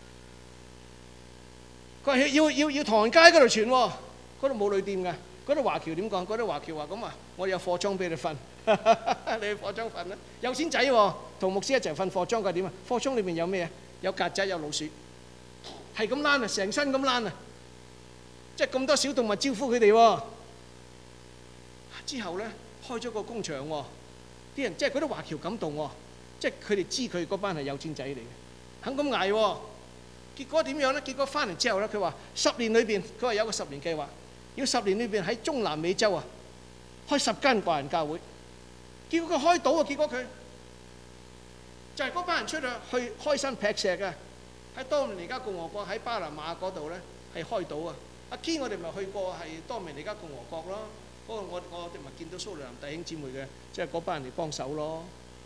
Speaker 1: 佢話要唐人街嗰度傳喎，嗰度冇旅店㗎。嗰度華僑點講？嗰度華僑話咁啊，我有貨倉俾你瞓，你去貨倉瞓啦。有錢仔喎，同牧師一齊瞓貨倉，佢點啊？貨倉裏面有咩啊？有曱甴，有老鼠，係咁躝啊，成身咁躝啊，即係咁多小動物招呼佢哋喎。之後咧開咗個工場喎，啲人即係嗰啲華僑感動喎，即係佢哋知佢嗰班係有錢仔嚟嘅，肯咁捱喎。結果點樣咧？結果翻嚟之後咧，佢話10年裏邊，佢話有個10年計劃。要10年裏邊喺中南美洲啊，開10間華人教會。結果佢開到啊！結果佢就係嗰班人出去開山劈石嘅，喺多明尼加共和國喺巴拿馬嗰度咧係開到啊！阿堅我哋咪去過係多明尼加共和國咯。嗰個我哋咪見到蘇利南弟兄姊妹嘅，即係嗰班人嚟幫手咯。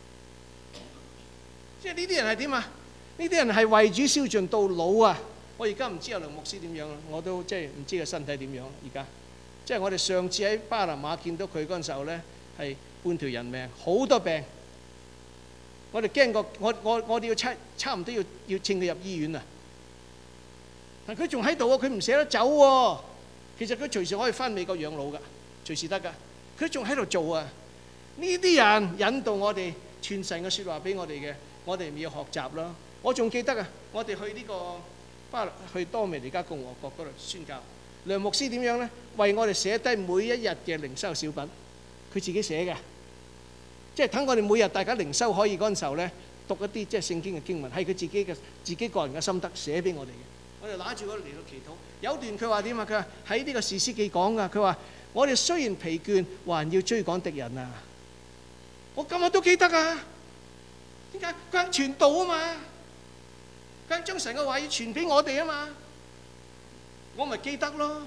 Speaker 1: 即係呢啲人係點啊？呢啲人係為主燒盡到老啊！我而家唔知阿梁牧師點樣啦，我都即係唔知佢身體點樣。而家即係我哋上次喺巴拿馬見到佢嗰陣時候咧，係半條人命，好多病。我哋驚過，我哋要差唔多要請佢入醫院啊！但佢仲喺度啊，佢唔捨得走喎。其實佢隨時可以翻美國養老㗎，隨時得㗎。佢仲喺度做啊！呢啲人引導我哋傳神嘅説話俾我哋嘅，我哋咪要學習咯。我仲記得啊，我哋去呢個去多明尼加共和國嗰度宣教，梁牧師點樣咧？為我哋寫低每一日嘅靈修小品，佢自己寫嘅，即係等我哋每日大家靈修可以嗰陣時候咧，讀一啲即係聖經嘅經文，係佢自己個人嘅心得寫俾我哋嘅。我哋揦住嗰度嚟到祈禱。有段佢話點啊？佢話喺呢個士師記講噶，佢話我哋雖然疲倦，還要追趕敵人啊！我今日都記得啊！點解？佢傳道啊嘛！佢將神嘅話語傳俾我哋啊嘛，我咪記得咯。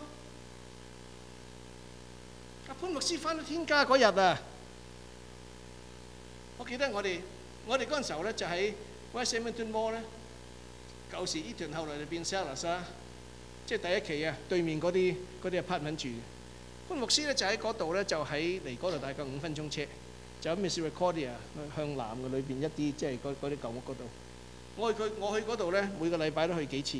Speaker 1: 阿潘牧師翻到天家嗰日啊，我記得我哋嗰陣時候咧就喺 West Edmonton Mall 咧，舊時呢團後來就變 Sellers 啦，即係第一期啊，對面嗰啲 apartment 住嘅。潘牧師咧就喺嗰度咧，就喺離嗰度大概5分鐘車，就喺 Misericordia 向南嘅裏邊一啲即係嗰啲舊屋嗰度。我去嗰度咧，每個禮拜都去幾次。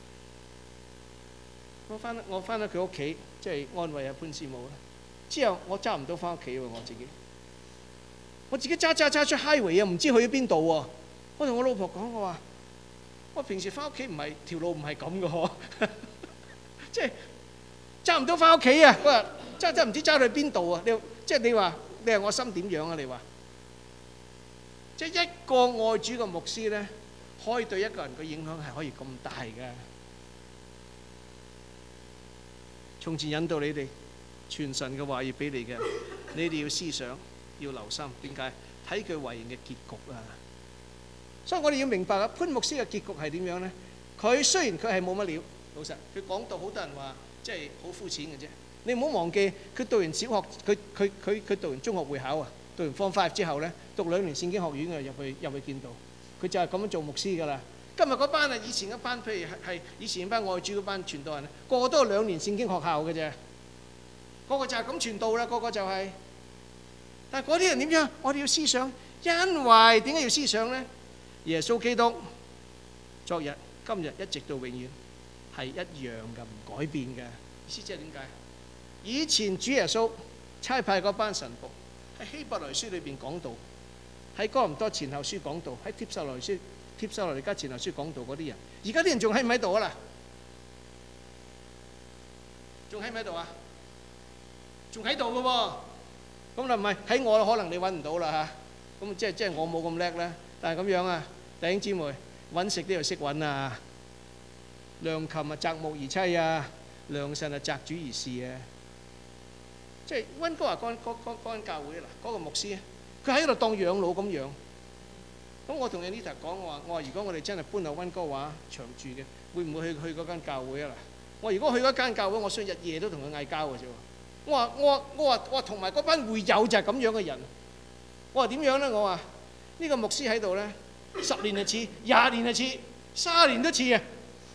Speaker 1: 我翻到佢屋企，即係安慰阿潘師母啦。之後我揸唔到翻屋企喎，我自己揸出 highway 啊，唔知去咗邊度喎。我同我老婆講，我平時翻屋企唔係條路唔係咁嘅嗬，即係揸唔到翻屋企啊！我話揸唔知揸去邊度啊？你話我心點樣啊？你話即係一個愛主嘅牧師咧，可以對一個人嘅影響係可以咁大嘅。從前引導你哋傳神嘅話語俾你嘅，你哋要思想，要留心。點解？睇佢為人嘅結局啊！所以我哋要明白啊，潘牧師嘅結局係點樣咧？佢雖然佢係冇乜料，老實，佢講到好多人話，即係好膚淺嘅啫。你唔好忘記，佢讀完小學，佢讀完中學會考啊，讀完 Form 5之後咧，讀2年聖經學院啊，入去見到。佢就係咁樣做牧師噶啦。今日嗰班啊，以前嗰班，譬如係以前嗰班愛主嗰班傳道人，個個都係2年聖經學校嘅啫。個個就係咁傳道啦，個個就係。但係嗰啲人點樣？我哋要思想，因為點解要思想咧？耶穌基督昨日、今日一直到永遠係一樣嘅，唔改變嘅。意思即係點解？以前主耶穌差派嗰班神僕喺希伯來書裏邊講到，喺哥林多前後書講到，喺帖撒羅尼帖撒羅尼迦前後書講道嗰啲人，而家啲人仲喺唔喺度啊？嗱，仲喺唔喺度啊？仲喺度嘅喎。咁就唔係喺我，可能你揾唔到啦嚇。咁即係我冇咁叻啦。但係咁樣啊，弟兄姊妹，揾食都要識揾啊。良禽啊，擇木而棲啊；良臣啊，擇主而事啊。即係溫哥華嗰間教會嗱，嗰個牧師，佢喺度當養老咁養。咁我同 Anita 講，我話如果我哋真係搬到溫哥華長住嘅，會唔會去嗰間教會啊？嗱，我如果去嗰間教會，我需要日夜都同佢嗌交嘅啫。我話同埋嗰班會友就係咁樣嘅人。我話點樣咧？我話呢個牧師喺度咧，10年就似，20年就似，30年都似啊！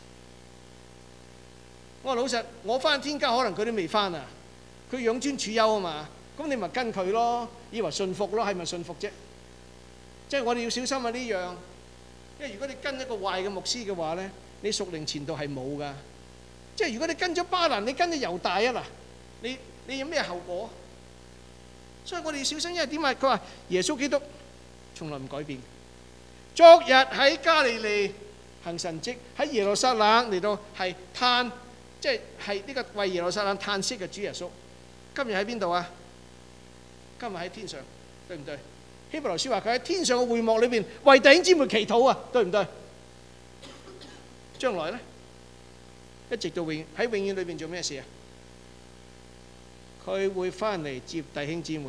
Speaker 1: 我話老實，我翻天家可能佢都未翻啊！佢養尊處優啊嘛，咁你咪跟佢咯，以為信服咯，係咪信服啫？即係我哋要小心啊呢樣，因為如果你跟一個壞嘅牧師嘅話咧，你屬靈前途係冇噶。即係如果你跟咗巴蘭，你跟咗猶大啊嗱，你有咩後果？所以我哋要小心，因為點解？佢話耶穌基督從來唔改變。昨日喺加利利行神蹟，喺耶路撒冷嚟到係嘆，即係呢個為耶路撒冷嘆息嘅主耶穌。今日喺邊度啊？今日喺天上，對唔對？希伯來書話佢喺天上嘅會幕裏邊為弟兄姊妹祈禱啊，對唔對？將來咧，一直到喺永遠裏邊做咩事啊？佢會翻嚟接弟兄姊妹